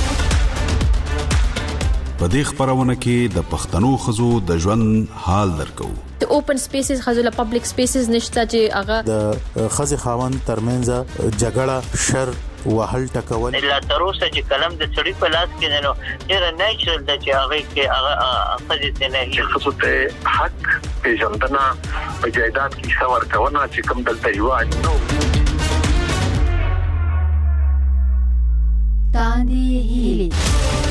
په دې خبرونه کې د پښتنو خزو د ژوند حال درکو. د اوپن سپیسز خزو له پبلک سپیسز نشته چې هغه د خزي خاوند ترمنځ جګړه شر وهل ټکول لا تر اوسه چې کلم د چړې په لاس کې نه ډېر نیچرل د چې هغه کې هغه خزي نه هي خصوص ته حق پیژندنه په جایداد کې څور کونه چې کوم دلته یو نو تاندې هیله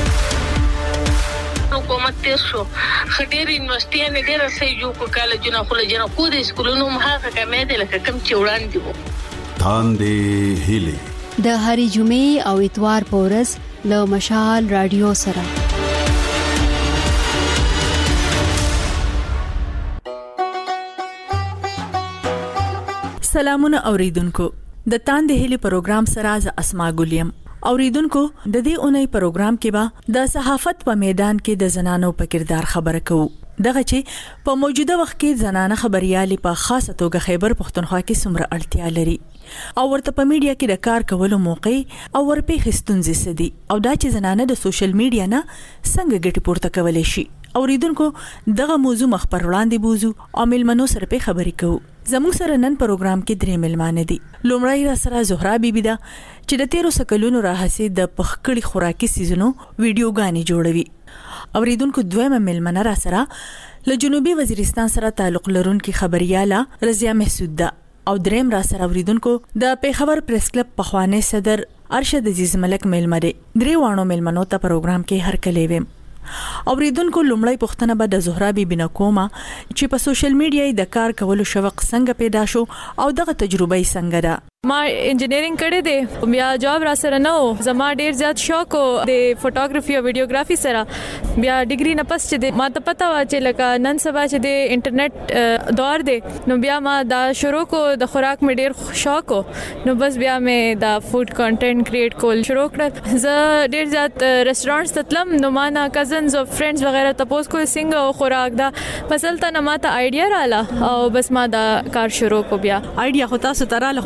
حکومت تیر شو خډیر یونیورسيټي نه ډیر سې جو کو کالجونه خو له جنا کو د سکولونو مخه کمې ده لکه کم چې وړاندې وو. تاندې هیله د هری جمعې او اتوار په ورځ له مشال رادیو سره. سلامونه اوریدونکو، د تاندې هیله پروګرام سره ز اسما ګلیم. اوریدونکو، د دې اونۍ پروګرام کې به د صحافت په میدان کې د زنانو په کردار خبره کوو. دغه چې په موجوده وخت کې زنانه خبريالي په خاصه توګه خیبر پښتونخوا کې څومره اړتیا لري او ورته په میډیا کې د کار کولو موقع او ورپې خستونځي سدي او دا چې زنانه د سوشل میډیا نه څنګه ګټه پورته کولای شي. اوریدونکو، دغه موضوع مخ پر وړاندې بوزو او ملمنو سره په خبرې کوو. زموږ سره نن پروګرام کې درې ملمانه دي. لومړی را سره زهرا بیبي ده چې د 13 کلونو راهسي د پخکړی خوراکي سيزونو ویډیوګانې جوړوي. اوریدونکو، دویمه ملمنه را سره له جنوبي وزیرستان سره تعلق لرونکي خبرياله رضیا محسود ده او دریم را سره اوریدونکو د پیښور پریس کلب پخوانی صدر ارشد عزیز ملک ملمره. درې وانو ملمنو ته پروګرام کې هر کله ویم. اوریدونکو، لومړی پوښتنه به د زهرا بیبي نه کومه چې په سوشل میډیا د کار کولو شوق څنګه پیدا شو او دغه تجربه یې څنګه ده. ما انجینرینګ کړی دی، بیا جاب را سره نه و. زما ډیر زیات شوق د فوټوګرافي او ویډیوګرافي سره. بیا ډیګري نه پس چې ما ته پته و چې لکه نن سبا چې د انټرنیټ دور دی، نو بیا ما دا شروع کو. د خوراک مې ډیر شوق و، نو بس بیا مې دا فود کانټینټ کریټ کول شروع کړ. زه ډیر زیات ریسټورانټس ته تلم، نو ما نه کزنز او فرندز وغیرہ تاسو کو څنګه خوراک دا مسلته نه ما ته آیډیا رااله او بس ما دا کار شروع کو. بیا آیډیا خو تاسو تراله خو تاسو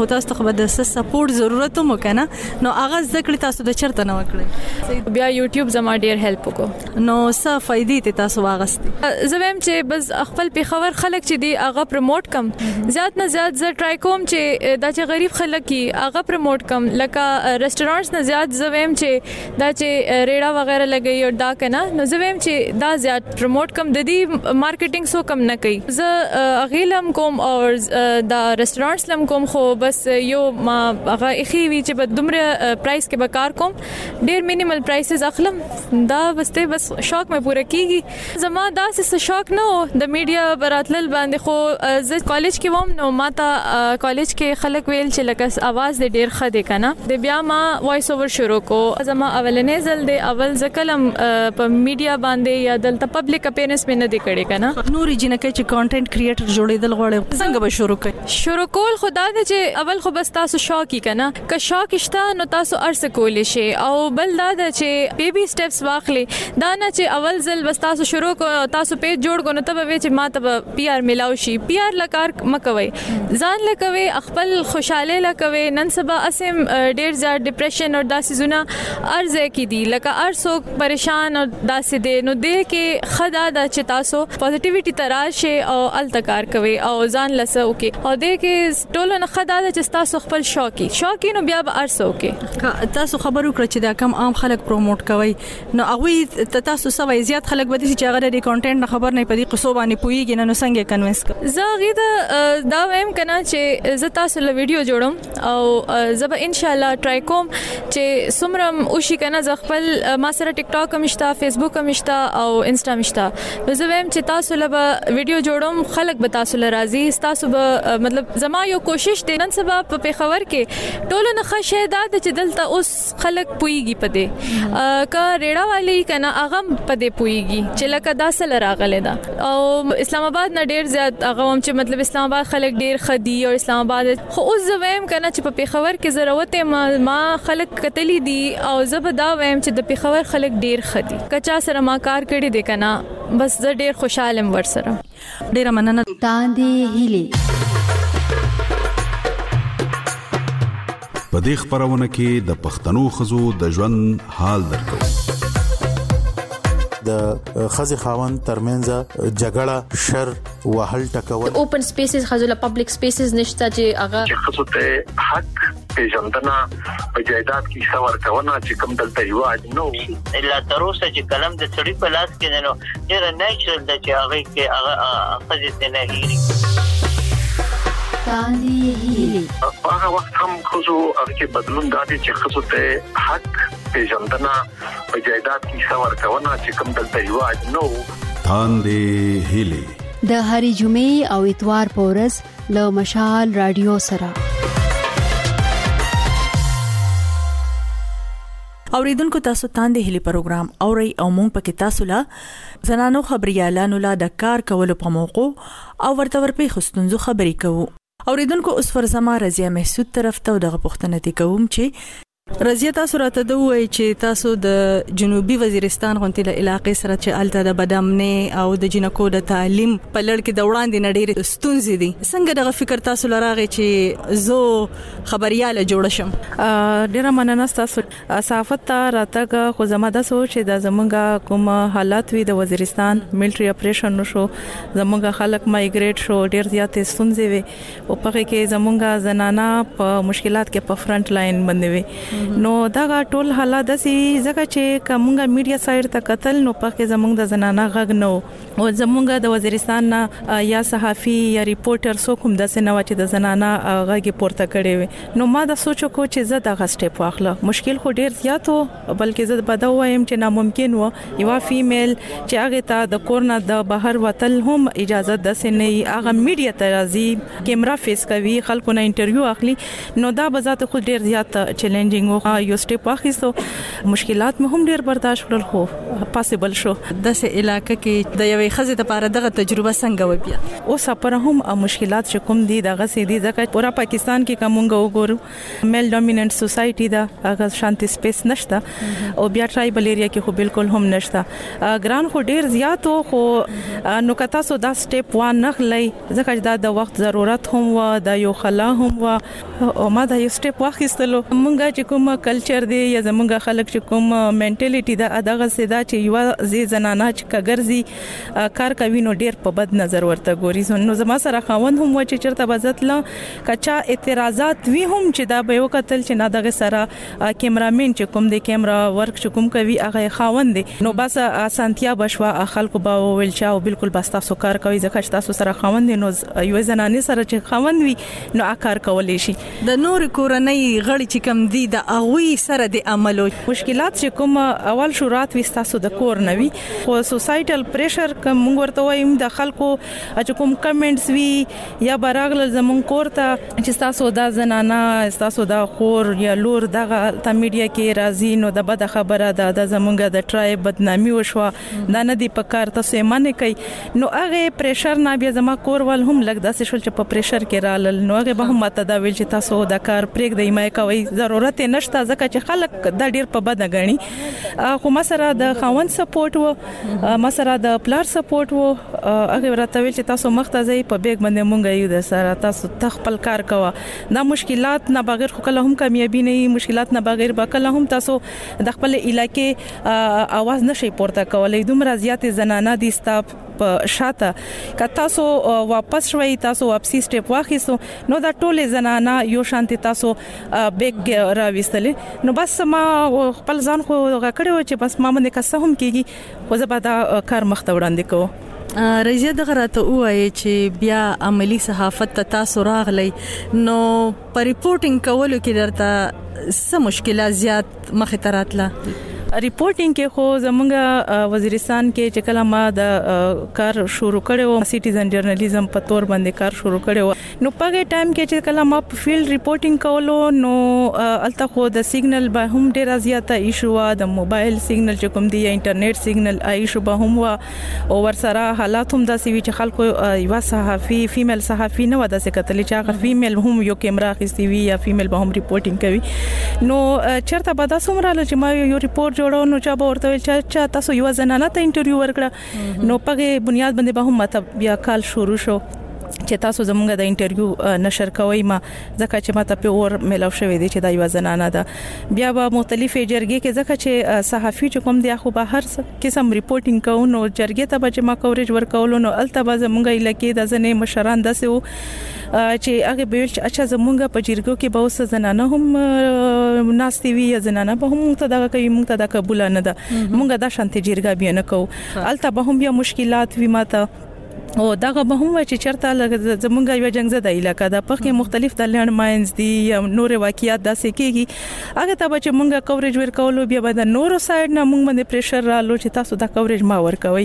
به د سپورټ ضرورت مو کنه نو هغه ذکر تاسو د چرته نه وکړي بیا یوټیوب زما ډیر هیلپ وکړو نو څه فائدې ته تاسو واغستې زویم چې بس خپل په خبر خلک چې دی هغه پروموټ کم زیات نه زیات ز ټرای کوم چې دا چې غریب خلک کی هغه پروموټ کم لکه ریسټورانټس نه زیات زویم چې دا چې ریړه وغیرہ لګي او دا کنه نو زویم چې دا زیات پروموټ کم د دې مارکیټینګ سو کم نه کوي ز اغیلم کوم او دا ریسټورانټس لم کوم خو بس یو ما هغه اخی وی چې په دومره پرایس کې بکار کوم ډیر مینیمل پرایسز اخلم دا بس شوق مې پوره کیږي زما دا څه شوق نه د میډیا براتل باندې خو ز کالج کې ووم نو ماته کالج کې خلک ویل چې لکه आवाज دې ډیر خده کنه د بیا ما وایس اوور شروع کو زما اولنې ځل د اول ځکلم په میډیا باندې یا دلته پبلک اپیرنس مې نه دی کړی کنه نوري جنکه چې کانټینټ کریئټر جوړېدل غواړي څنګه به شروع کړئ شروع کول خدا دې چې اول خو بس تاسو شوقي کنه که شوق شته نو تاسو ارسه کولی شي او بل دا چې بیبي سټیپس واخلي دا نه چې اول ځل بس تاسو شروع کو تاسو پیج جوړ کو نو ته به چې ما ته پی آر ملاو شي پی آر لکار مکوي ځان لکوي خپل خوشاله لکوي نن سبا اسم ډیر زیات ډیپریشن او داسې زونه ارزه کې دي لکه ارسو پریشان او داسې دي نو دې کې خدا دا چې تاسو پوزټیویټي تراشه او التکار کوي او ځان لسه اوکي او دې کې ټول نه خدا دا چې تاسو خپل شوقي نو بیا به ارسه اوکي تاسو خبرو کړ چې دا کم عام خلک پروموټ کوي نو هغه تاسو سوي زیات خلک به دي چې هغه د کانټینټ خبر نه پدې قصو باندې پويږي نو څنګه کنوینس کوي زه دا وایم کنه چې زه تاسو له ویډیو جوړم او زه به ان شاء الله ټرای کوم چې سمرم او شي کنه ز خپل ما سره ټیک ټاک مشته فیسبوک مشته او انسټا مشته نو زه وایم چې تاسو له ویډیو جوړم خلک به تاسو له راضي تاسو به مطلب زما یو کوشش دی نن سبا په خبر کې ټول نه خشه دا چې دلته اوس خلک پويږي پدې کا ریړه والی کنه اغم پدې پويږي چې لکه داسل راغله دا او اسلام آباد نه ډیر زیات هغه هم چې مطلب اسلام آباد خلک ډیر خدي او اسلام آباد خو اوس زویم کنه چې په خبر کې ضرورت ما خلک قتلی دي او زبدا ویم چې د پیښور خلک ډیر خدي کچا سره ما کار کړی دی کنه بس زه ډیر خوشاله ام ور سره ډیر مننه تاندې هلي په دې خبرونه کې د پښتنو خزو د ژوند حال درکو د خزي خاوند ترمنځ جګړه شر وهل ټکول اوپن سپیسز خزو له پبلک سپیسز نشته چې هغه خزو ته حق پیژندنه په جایداد کې څور کونه چې کوم دلته یو نو الا تر اوسه چې کلم د سړي په لاس کې نو ډیر نیچرل د چې هغه کې هغه خزي نه هېري هغه وخت هم خزو هغه بدلون دادي چې خزو ته حق پیژندنه په جایداد کې څور کونه چې کوم دلته یو نو تاندې هلي د هری جمعې او اتوار پورز له مشال رادیو سره اوریدونکو تاسو تاندې هلي پروګرام اوري او مونږ پکې تاسو لا زنانو خبريالانو لا د کار کولو په موقع او ورته ورپی خستونزو خبرې کوو اوریدونکو اوس فرزما رضیا محسود طرف ته دغه پوښتنه تی کوم چې رضیا تاسو راته دوی چې تاسو د جنوبي وزیرستان غونټه له علاقې سره چې الته د بدامنه او د جنکو د تعلیم په لړ کې د وړاندې نډېر ستونزې دي څنګه دغه فکر تاسو لراغه چې زه خبرياله جوړ شم ډیره مننه تاسو صحافت ته راته خو زما د سوچ د زمونږه کوم حالات وي د وزیرستان ملټری اپریشن نشو زمونږه خلک مایګریټ شو ډیر زیات ستونزې وي او په کې زمونږه زنانا په مشکلات کې په فرنٹ لاین باندې وي نو دا ټول حالات دسي زکه چې کومه میډیا سایډ ته قتل نو په کې زمونږ د زنانا غږ نو او زمونږ د وزیرستان یا صحافي یا ریپورټر سو کوم د سنوا چې د زنانا غږ پورته کړي وي نو ما د سوچو کو چې زه د غسټپ واخله مشکل خو ډیر زیات وو بلکې زه بدا وایم چې ناممکن وو یو فیمیل چې هغه ته د کورنا د بهر وتل هم اجازه د سنې هغه میډیا ته راځي کیمرا فیس کوي خلکو نه انټرویو اخلي نو دا به ذات خو ډیر زیات چیلنجینګ مو یو سټیپ واخیستو مشکلات مې هم ډیر برداشت کړل خو پاسبل شو د سه علاقې کې د یوې خزې لپاره دغه تجربه څنګه و بیا اوس پر هم مشکلات چې کوم دي دغه سي دي ځکه پورا پاکستان کې کومګه وګورو میل ډومیننت سوسايټي دا هغه شانتي سپیس نشته او بیا ټرایبل ایریا کې خو بالکل هم نشته ګران خو ډیر زیات خو نو کتا سو دا سټیپ وان نه لای ځکه دا د وخت ضرورت هم و دا یو خلا هم و او ما دا یو سټیپ واخیستلو مونږه چې کوم کلچر دی یا زمونږ خلک چې کوم منټالیټي دا دغه سدا چې یو زی زنانه چې کګرزي کار کوي نو ډیر په بد نظر ورته ګوري نو زما سره خاوند هم و چې چرته بزتله کچا اعتراضات وی هم چې دا به یو قتل چې نه دغه سره کیمرامین چې کوم دی کیمرا ورک چې کوم کوي هغه خاوند دی نو بس اسانتیا بشوا خلکو با ویل چا او بالکل بس تاسو کار کوي ځکه چې تاسو سره خاوند نو یو زنانه سره چې خاوند وي نو کار کولای شي د نور کورنۍ غړي چې کم دي د اغوي سره د عملو مشکلات چې کوم اول شروعات وستاسو د کور نوي خو سوسایټل پریشر کوم ورته وایم د خلکو چې کوم کمنټس وی یا براغل زمون کور ته چې تاسو دا زنانه تاسو دا خور یا لور دغه د میډیا کې راځي نو د بد خبره ده د زمونږ د ټرایب بدنامي وشو دا نه دی په کار تاسو یې مانه کوي نو هغه پریشر نه بیا زما کور ول هم لګ داسې شول چې په پریشر کې رالل نو هغه به هم ماته دا ویل چې تاسو دا کار پرېګ دی مې کوي ضرورت نشته ځکه چې خلک دا ډیر په بد غني خو مسره د خاوند سپورټ وو مسره د پلار سپورټ وو هغه ورته ویل چې تاسو مختازي په بیگ باندې مونږ یو د سره تاسو تخپل کار کوه دا مشکلات نه بغیر خو کله هم کامیابی نه مشکلات نه بغیر به کله هم تاسو د خپل علاقې आवाज نشي پورته کولای دومره زیات زنانه دي ستاپ شاته که تاسو واپس شوي تاسو واپسی سټیپ واخیسو نو دا ټول زنانه یو شانتي تاسو بیگ راويستلې نو بس ما خپل ځان خو غکړو چې بس ما باندې کسه هم کیږي خو زه به دا کار مخته وړاندې کوم رضیا دغه راته وایي چې بیا عملی صحافت ته تاسو راغلی نو پر ریپورتینګ کولو کې درته څه مشکلات زیات مخې ته راتله ریپورتینګ کې خو زمونږ وزیرستان کې چې کله ما د کار شروع کړو سټیزن جرنالیزم په تور باندې کار شروع کړو نو په هغه ټایم کې چې کله ما په فیلډ ریپورتینګ کولو نو الته خو د سیګنل به هم ډیر زیاته ایشو وا د موبایل سیګنل چې کوم دی یا انټرنیټ سیګنل ایشو به هم وا او ورسره حالات هم داسې وی چې خلکو یو صحافي فیمیل صحافي نه ودا څه کتل چې هغه فیمیل هم یو کیمرا اخیستی وی یا فیمیل به هم ریپورتینګ کوي نو چرته به دا څومره چې ما یو ریپورت جوړو نو چا به ورته چې تاسو یو زنانه ته انټرویو ورکړه نو په بنیاد باندې به هم ماته بیا کال شروع شو چې تاسو زمونږ د انټرویو نشر کوي ما ځکه چې ماته په اور ملاو شوې دي چې دا یو زنانه ده بیا به مختلفې جرګې کې ځکه چې صحافي چې کوم دی خو به هر قسم ریپورتینګ کوو نو جرګې ته به ما کوریج ورکول نو الته به زمونږ علاقې د ځنې مشران داسې چې هغه به چې اچھا زمونږ په جرګو کې به اوس زنانه هم ناشتي وي یا زنانه به هم ته دا کوي مونږ ته دا قبول نه ده مونږ دا شانتي جرګه بیا نه کوو الته به هم بیا مشکلات وي ماته او دغه به هم چې چرته زمونږ یو جنگ زده علاقہ ده په کې مختلف د لند ماینز دي یا نور واقعیات داسې کېږي هغه ته چې مونږه کوریج ورکولو بیا به د نورو سایډ نه مونږ باندې پریشر رالو چې تاسو دا کوریج ما ورکوي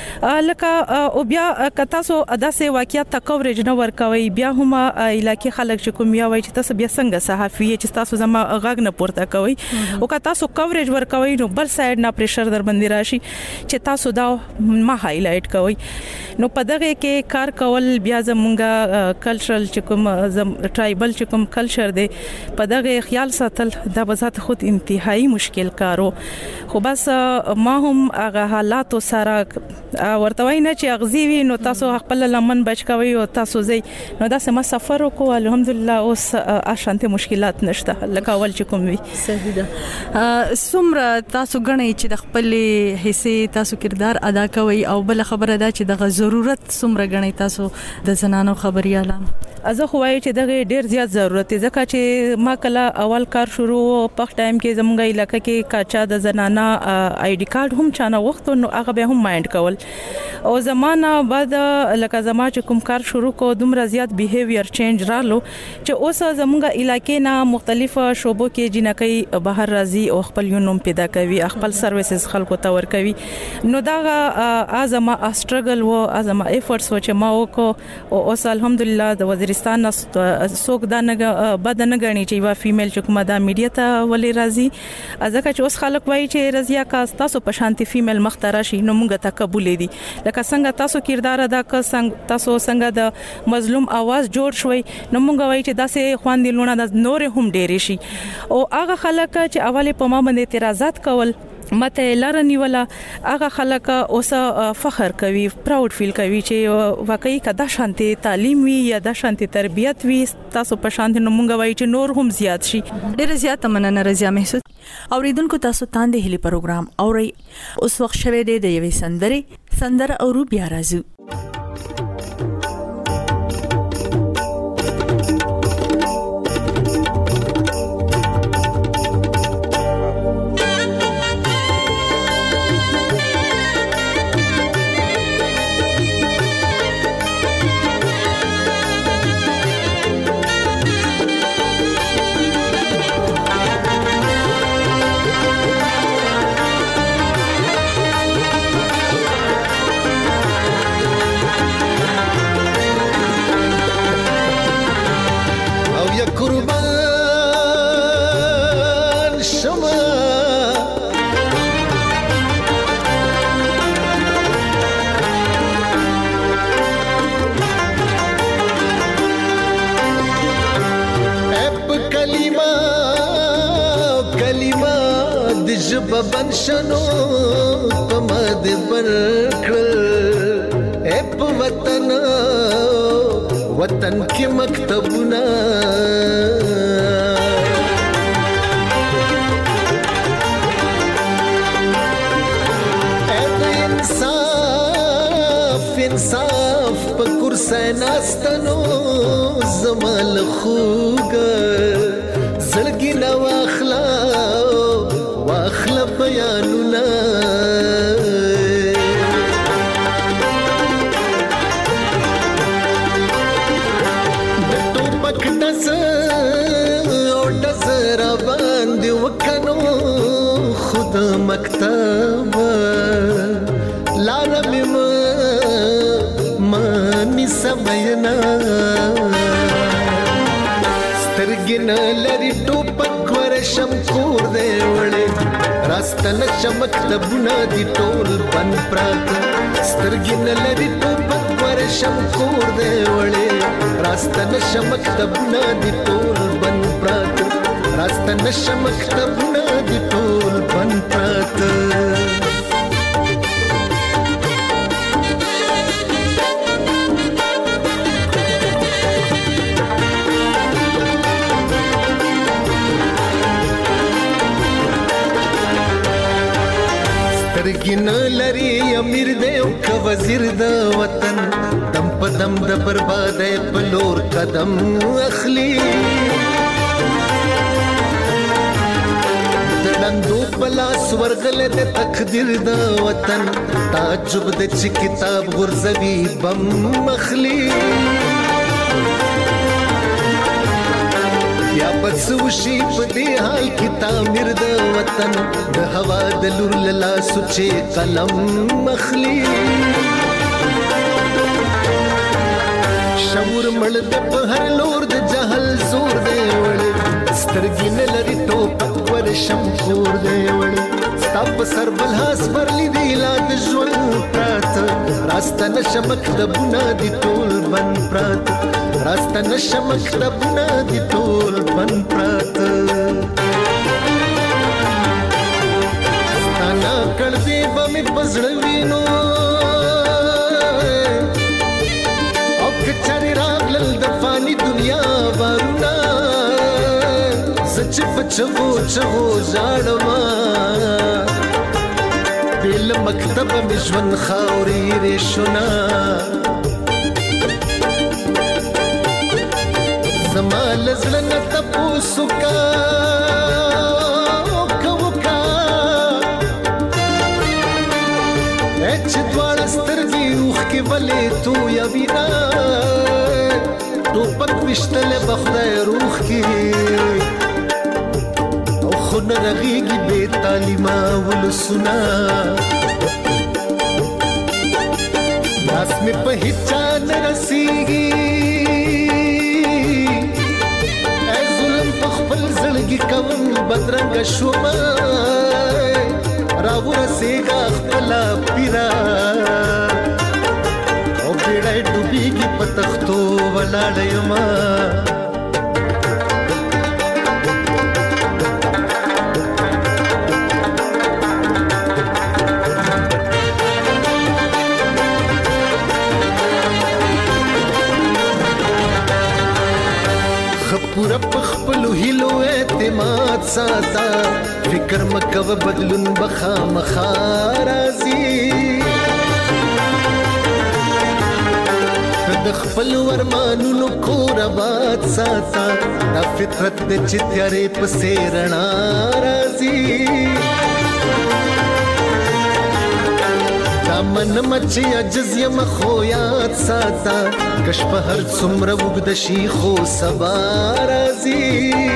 لکه او بیا که تاسو داسې واقعیات ته کوریج نه ورکوي بیا هم علاقې خلک چې کوم یا وای چې تاسو بیا څنګه صحافي چې تاسو زما غاګ نه پورته کوي او که تاسو کوریج ورکوي نو بل سایډ نه پریشر در باندې راشي چې تاسو دا ما هایلایټ کوي نو په دغه کې کار کول بیا زمونږه کلچرل چې کوم ټرایبل چې کوم کلچر دی په دغه خیال ساتل دا بذات خود انتهایی مشکل کارو خو بس ما هم هغه حالات سره ورتوي نه چې اغزي وي نو تاسو خپل لمن بچ کوي او تاسو زی نو دا سم سفر وکړو الحمدلله اوس اشانته مشکلات نشته لکه اول چې کوم وي صحیح ده سمره تاسو غنئ چې د خپل حصے تاسو کردار ادا کوي او بل خبره ده چې د ضرورت څومره غنئ تاسو د زنانو خبريالان زه خو وايي چې دغه ډیر زیات ضرورت دی ځکه چې ما کله اول کار شروع په ټایم کې زموږ علاقې کې کاچا د زنانه آی ډی کارت هم چانه وخت نو هغه به هم مایند کول او زمانہ بعد لکه زما چې کوم کار شروع کو دومره زیات بیهیویر چینج رالو چې اوس زموږ علاقې نه مختلف شوبو کې جنکې بهر راځي او خپل یونوم پیدا کوي خپل سرویسز خلکو ته ور کوي نو دا ازما استرګل و ازما ایفورټس چې ما وکړو او اوس الحمدلله د وزیرستان څوک دا نه بد نه غني چې وا فیمیل چې کومه د میډیا ته ولې راځي ځکه چې اوس خلک وایي چې رضیا کا تاسو په شانتي فیمیل مختاره شي نو موږ ته قبول دي لکه څنګه تاسو کردار ادا کړ تاسو څنګه د مظلوم आवाज جوړ شوي نو موږ وایي چې داسې خواندې لونه د نور هم ډېر شي او هغه خلک چې اوله په ما باندې اعتراضات کول مته لارنی ولا هغه خلک اوس فخر کوي پراود فیل کوي چې واقعي کدا شانتي تعلیم وي یا د شانتي تربيت وي تاسو په شانتي نو مونږ وایي چې نور هم زیات شي ډېر زیات مننه رضیا محسود اوریدونکو تاسو تاندې هلي پروګرام اوري اوس وخت شوه د یوې سندره او بیا راځو ببن شنو پمد برکل اپ وطن کی مکتبنا انصاف پکر سیناستنو زمال خوگا زلگی نواخلا واخلا بیانونا دتو پک دس او دس رابان دی وکنو خود مکتب لارمی مانی سبینا سترگن لری ٹوپک ورشم کور دے وڑے راستن چمک دبنا دی ٹول بن پرات سترگن لری ٹوپک ورشم کور دے وڑے راستن چمک دبنا دی ٹول بن پرات راستن چمک دبنا دی ٹول بن پرات سترگن لری امیر دے او کا وزیر دا وطن دم پا دم دا برباد پلور قدم اخلی دلندو پلاس ورغل دے تقدیر دا وطن تعجب دے چی کتاب غرزوی بم اخلی یا بس وشی پدی حال کی تعمیر د وطن د هوا د لور لا سوچې قلم مخلی شعور مړ د په هر لور د جهل زور دی وړ سترګې نه لري ټوپک ور شم کور دی وړ ستاپ سر بل هاس برلی دی لا د ژوند پرات راسته نشمک د بنا دی ټول بن پرات راسته نشمک د بنا دی ټول بن پرات ستانا کړدی بمې پزړوینو او کچري راغلل د فانی دنیا بارونا سچ پچو چغو ځاړما بل مکتب مشون خاوري رشنا زمال زلن تپوسو کا وکا اچ دوار سترګي اوخ کې ولې تو یا وینا ټوپک وشتل بخدای روح کې او خن رغيږي بے تعلیمه ول سنا اسمه په هیڅ نه رسیږي ای ظلم په خپل زړګي کوم بدرنګ شوم راورسېږه خپل پیرا او بیړۍ ډوبېږي په تختو ولاړ یم پورا پخپلو هیلو اعتماد ساتا فکر مکو بدلون بخا مخارازی د خپل ورمانونو کور آباد ساتا دا فطرت د چتیارې په سیرنا رازی من مچ عجز یم خو یاد ساتا کش په هر څومره وګد شي خو سبا راځي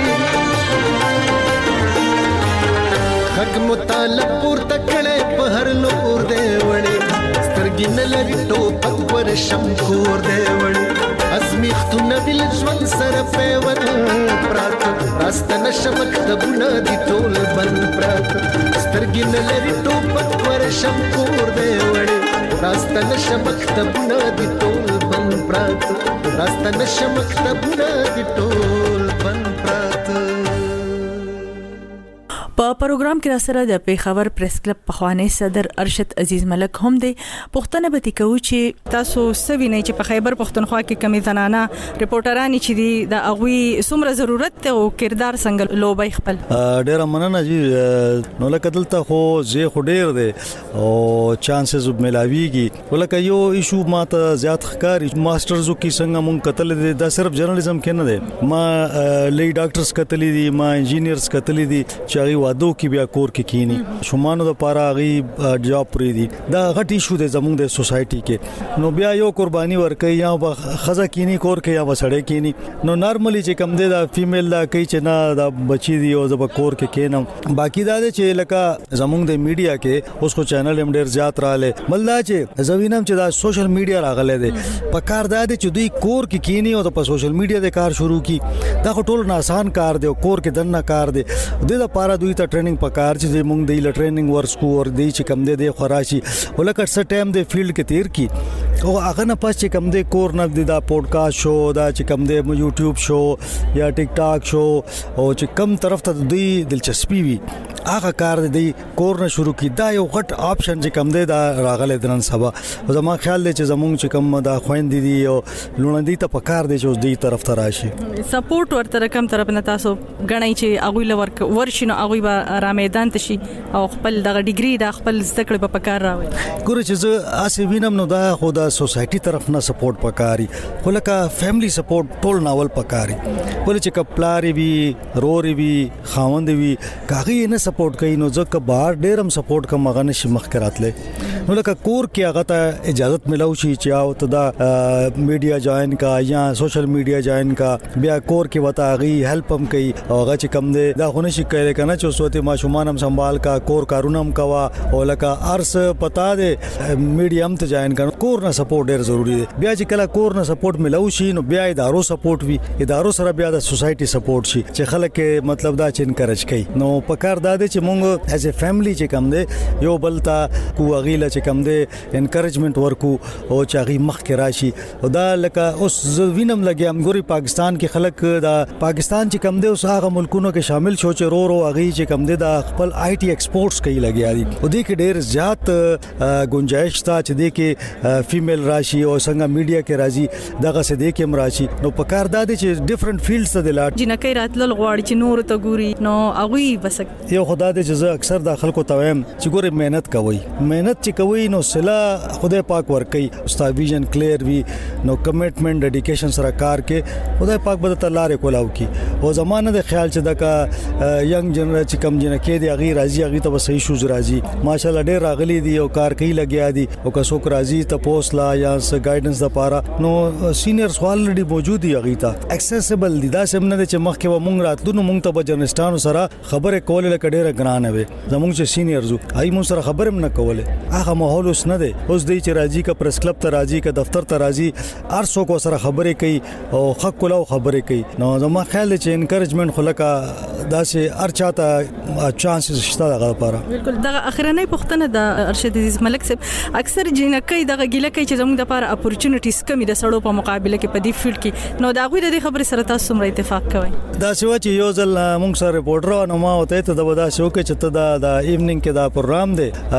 حق مطالب پورته کړي په هر لور دی وړي سترګې نه لري ټوپک ورشم کور دی وړي ازمیختونه بل ژوند سره پیوند پرات راستنه شمکتبونه دي ټول بند پرات سترګې نه لري ټوپک ورشم کور دی وړي راستنه شمکتبونه دي ټول بند پرات راستنه شمکتبونه دي ټول بند پرات په پروګرام کې را سره د پیښور پریس کلب پخوانی صدر ارشد عزیز ملک هم دی پښتنه به تکو چې تاسو سوي نه چې په خیبر پښتونخوا کې کمی زنانه ریپورټرانی چې دی د اغوي څومره ضرورت ته او کردار څنګه لوبي خپل ډیر مننه جی نو لکه دلته خو زه خو ډیر دی او چانسز ملاویږي ولکه یو ایشو ماته زیات ښکاری ماسترزو کې څنګه مونږ کتل دي دا صرف جرنالیزم کې نه دی ما لې ډاکټرز کتل دي ما انجینیرز کتل دي چې وادو کې بیا کور کې کینی شومانو د پاره غي جاب پری دي دا غټ ایشو د زموږ د سوسايټي کې نو بیا یو قرباني ورکي یا خزه کینی کور کې یا وسړې کینی نو نارملی چې کم دی دا فیمیل دا کوي چې نه دا بچی دی او د کور کې کینم باقی دا چې لکه زموږ د میډیا کې اوس کو چینل هم ډیر زیات رااله ملدا چې زوینم چې دا سوشل میډیا راغله دي په کار دا چې دوی کور کې کینی او په سوشل میډیا د کار شروع کی دا ټول نه آسان کار دی کور کې دنه کار دی د لپاره دوی ته ټریننګ پکار چې موږ د ټریننګ ورسکو اور دی چې کم دی د خراشي ولکه څه ټایم د فیلډ کې تیر کی او هغه نه پس چې کم دی کور نه دا پودکاسټ شو دا چې کم دی یوټیوب شو یا ټیک ټاک شو او چې کم طرف ته دوی دلچسپي وي هغه کار دی کور نه شروع کی دا یو غټ آپشن چې کم دی دا راغله درن سبا زما خیال دی چې زموږ چې کم دا خويندې دي او لوندې ته پکار دی چې اوس دی طرف ته راشي سپورټ ورته کم طرف نه تاسو غنئ چې اغوی لور ورشنو اغوی به را میدان ته شي او خپل دغه ډیګري د خپل زده کړې په پکار راوي ګوره چې اسې وینم نو دا خو د سوسايټي طرف نه سپورټ پکاري خو لکه فیملی سپورټ ټول ناول پکاري ولې چې کپلاري وي روري وي خاوند وي کاغي نه سپورټ کوي نو ځکه بهر ډیرم سپورټ کوم غنه شي مخکراتله نو لکه کور کې هغه ته اجازه ملو شي چې او ته دا میډیا جوائن کا یا سوشل میډیا جوائن کا بیا کور کې وتا غي هیلپ هم کوي او هغه چې کم دی دا خو نشي کولای کنه چې سوته ما شومانم سنبال کا کور کارونم کوا او لکه ارس پتا دے میډیم ته جوائن کړه کور نه سپورټ ډیر ضروری دی بیا چې کله کور نه سپورټ ملو شي نو بیا ادارو سپورټ وي ادارو سره بیا د سوسايټي سپورټ شي چې خلک مطلب دا چې انکریج کوي نو پکار دا دی چې مونږ ایز ا فیملی چې کم دی یو بلتا کو غیله چې کم دی انکریجمنت ورکو او چې غي مخ کې راشي او دا لکه اوس وینم لګي امګوري پاکستان کې خلک دا پاکستان چې کم دی اوس هغه ملکونو کې شامل شو چې رو اغي چې کم دی دا خپل آی ټي ایکسپورټس کوي لګیا دي او دې کې ډېر زیات گنجائش تا چې دې کې فیمیل راشي او څنګه میډیا کې راځي دغه څه دې کې مراشي نو پکار دا دي چې ډیفرنٹ فیلډز ته دلات جنکې راتل غواړي چې نور ته ګوري نو اغوي بس یو خدای دې چې اکثر د خلکو تویم چې ګوره مهنت کوي چې کوي نو صلا خدای پاک ور کوي استاد ویژن کلیر وی نو کمټمنټ ډیډیکیشن سره کار کې خدای پاک به ته لارې کولاو کی او زمانه د خیال چې دغه ینګ جنریشن کم جنکې دی اغي راځي اغي ته صحیح شوز راځي ماشاالله ډېر راغلي دي او کار کوي لګیا دي او که څوک راځي ته پوسلا یا س ګایډنس د پاره نو سینیئرز آلریډي موجود دي اغي ته اکسیسیبل دي دا سم نه چې مخکې و مونږ راتلو مونږ ته جرنالستانو سره خبره کول لکه ډېر ګران وي زمونږ چې سینیئرز هاي مون سره خبرم نه کوله هغه هغه ماحول اوس نه دی. اوس دی چې راځي کا پریس کلب ته راځي کا دفتر ته راځي هر څوک سره خبرې کوي او حق کولو خبرې کوي. نو زما خیال چې انکریجمنت خلکا داسې هر چاته چانس شته دغه لپاره. بالکل دغه اخرنۍ پوښتنه د ارشد عزیز ملک صاحب اکثر جنکې دغه ګیله کوي چې زموږ لپاره اپورچونټیز کمی د سړو په مقابله کې په دې فیلډ کې. نو دا غوې د خبرې سره تاسو سره اتفاق کوي؟ دا سوي چې یو ځل موږ سره ریپورټر نو ما وته ته دا شو کې چې ته دا ایوننګ کې دا پروګرام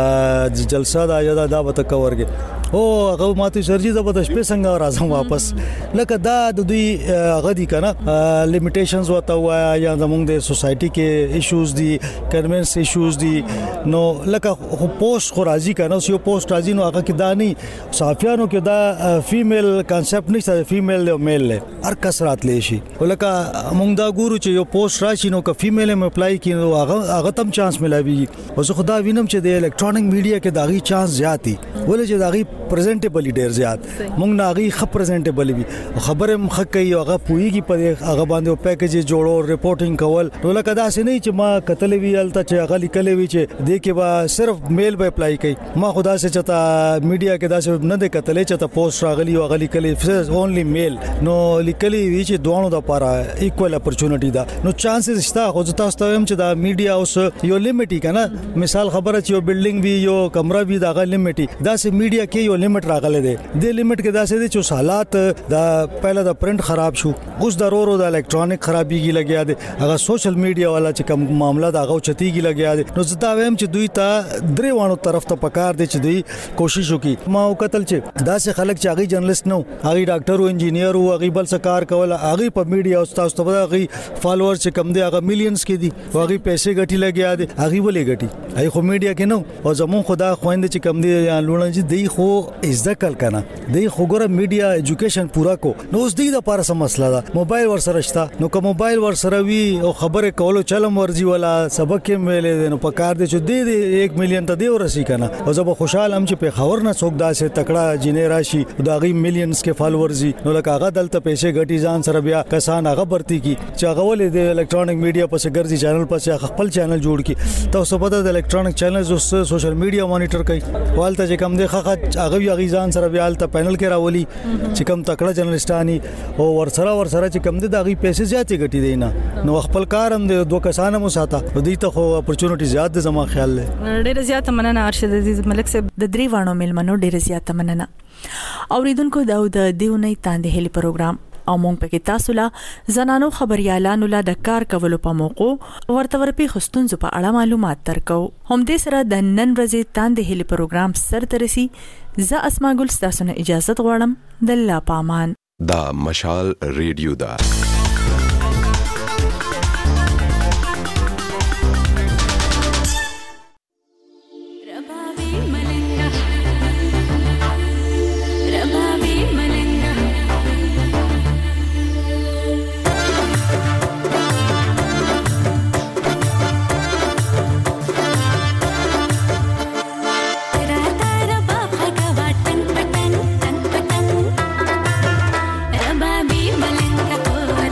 دی جلسه دا یا دا به تکورګي او هغه ماته سرجی د بده شپې څنګه راځم واپس لکه دا د دوی غدي کنه لیمیټیشنز وته وایا یا زموږ د سوسايټي کې ایشوز دي کنوینس ایشوز دي نو لکه خو پوسټ خو راځي کنه یو پوسټ راځي نو هغه کې دا نه صحافیانو کې دا فیمیل کانسپټ نشته فیمیل او میل له هر کس راتلی شي ولکه موږ دا ګورو چې یو پوسټ راشي نو که فیمیل هم اپلای کړي نو هغه تم چانس ملایوي اوس خدا وینم چې د الکترونیک میډیا کې داغي چانس زیاتی ولې چې داغي پریزنټیبل ډیر زیات موږ ناغي خپ پریزنټیبل وي خبره مخ کوي هغه پويږي په هغه باندې پیکیج جوړو ریپورټینګ کول نو لکه دا سې نه چې ما کتل وی الته چې هغه لیکلې وی چې د کې با صرف میل به اپلای کوي ما خدا سے چتا میډیا کې دا څه نه د کتلې چې تا پوسټ راغلی او هغه لیکلې اونلی میل نو لیکلې وی چې دوانو د لپاره ایکوال اپورچونټی دا نو چانسز شته خو تاسو ته هم چې دا میډیا اوس یو لیمټی کنه مثال خبره چې یو بلډینګ وی یو کمره وی دا غل لیمټی دا سه میډیا کې یو لیمټ راغله دی د لیمټ کې دا سه دي چې حالات دا پهله د پرنٹ خراب شو اوس ضرورو د الکترونیک خرابيږي لګیا دي هغه سوشل میډیا والا چې کوم معاملات هغه چتیږي لګیا دي نو زدا ویم چې دوی ته درې وانو طرف ته پکار دي چې دوی کوشش وکړي ما وکتل چې دا سه خلک چې هغه جرنالست نو هغه ډاکټر او انجینیر او هغه بل څه کار کول هغه په میډیا او تاسو ته هغه فالوور چې کم دي هغه میلیونز کې دي هغه پیسې ګټي لګیا دي هغه ولې ګټي هغه خو میډیا کې نو او زمون خدا خويند چې کم دي یا لونه چې دی خو ځکل کنه دی خو ګره میډیا ایجوکیشن پورا کو نو اوس دی د پاره سم مسله ده موبایل ور سره شتا نو کوم موبایل ور سره وی او خبره کولو چلم ورزي ولا سبق کې ویلې نو پکار دي چې دی 1 مليون ته دی ورسي کنه او زه به خوشاله هم چې په خبر نه څوک داسې تکړه جنې راشي دا غي میلیونز کې فالوورز نو لکه هغه دلته پیسې غټي ځان سره بیا کسان هغه برتي کی چې هغه ولې د الکترونیک میډیا پسې ګرځي چینل پسې خپل چینل جوړ کی تاسو په د الکترونیک چینلز او سوشل میډیا مانیټر کوي والته چې کم دی خخ هغه ځان سره بیا الته پینل کې راولي چې کم تکړه جرنالستاني او ورسره چې کم دي دا غي پیسې زیاتې غټي دي نه نو خپل کار هم د دوه کسانو مو ساته دوی ته خو اپورچونټی زیات د زما خیال له ډېر زیات مننه ارشد عزیز ملک صاحب د درې وانو ملمنو ډېر زیات مننه اوریدونکو دا د دیونی تاندې هلي پروګرام او مونږ پکې تاسو لا زنانو خبريالانو لا د کار کولو په موقع ورته ورپی خستونزو په اړه معلومات ترکو هم دې سره د نن ورځې تاندې هلي پروګرام سر ترسي ز اسما ګل تاسو نه اجازه غواړم د الله پامان دا مشال ریډیو دا Baby, malenga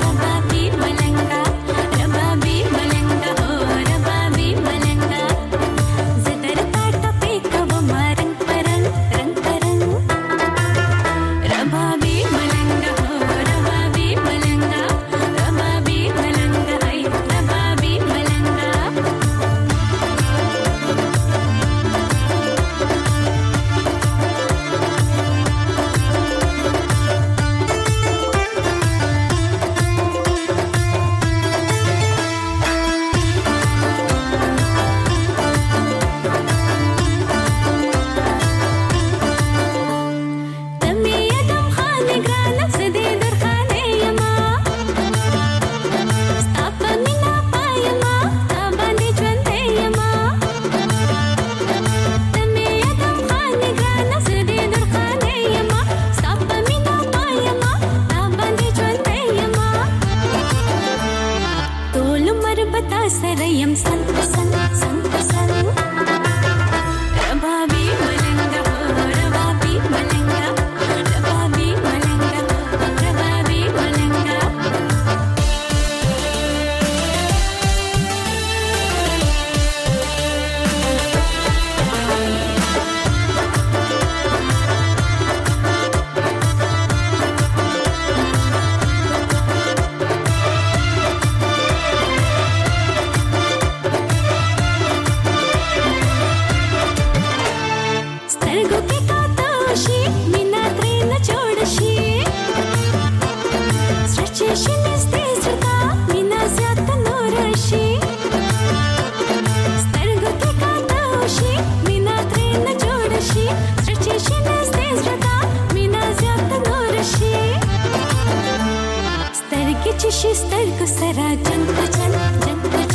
کوشش سترګو سره جنگ په جنگ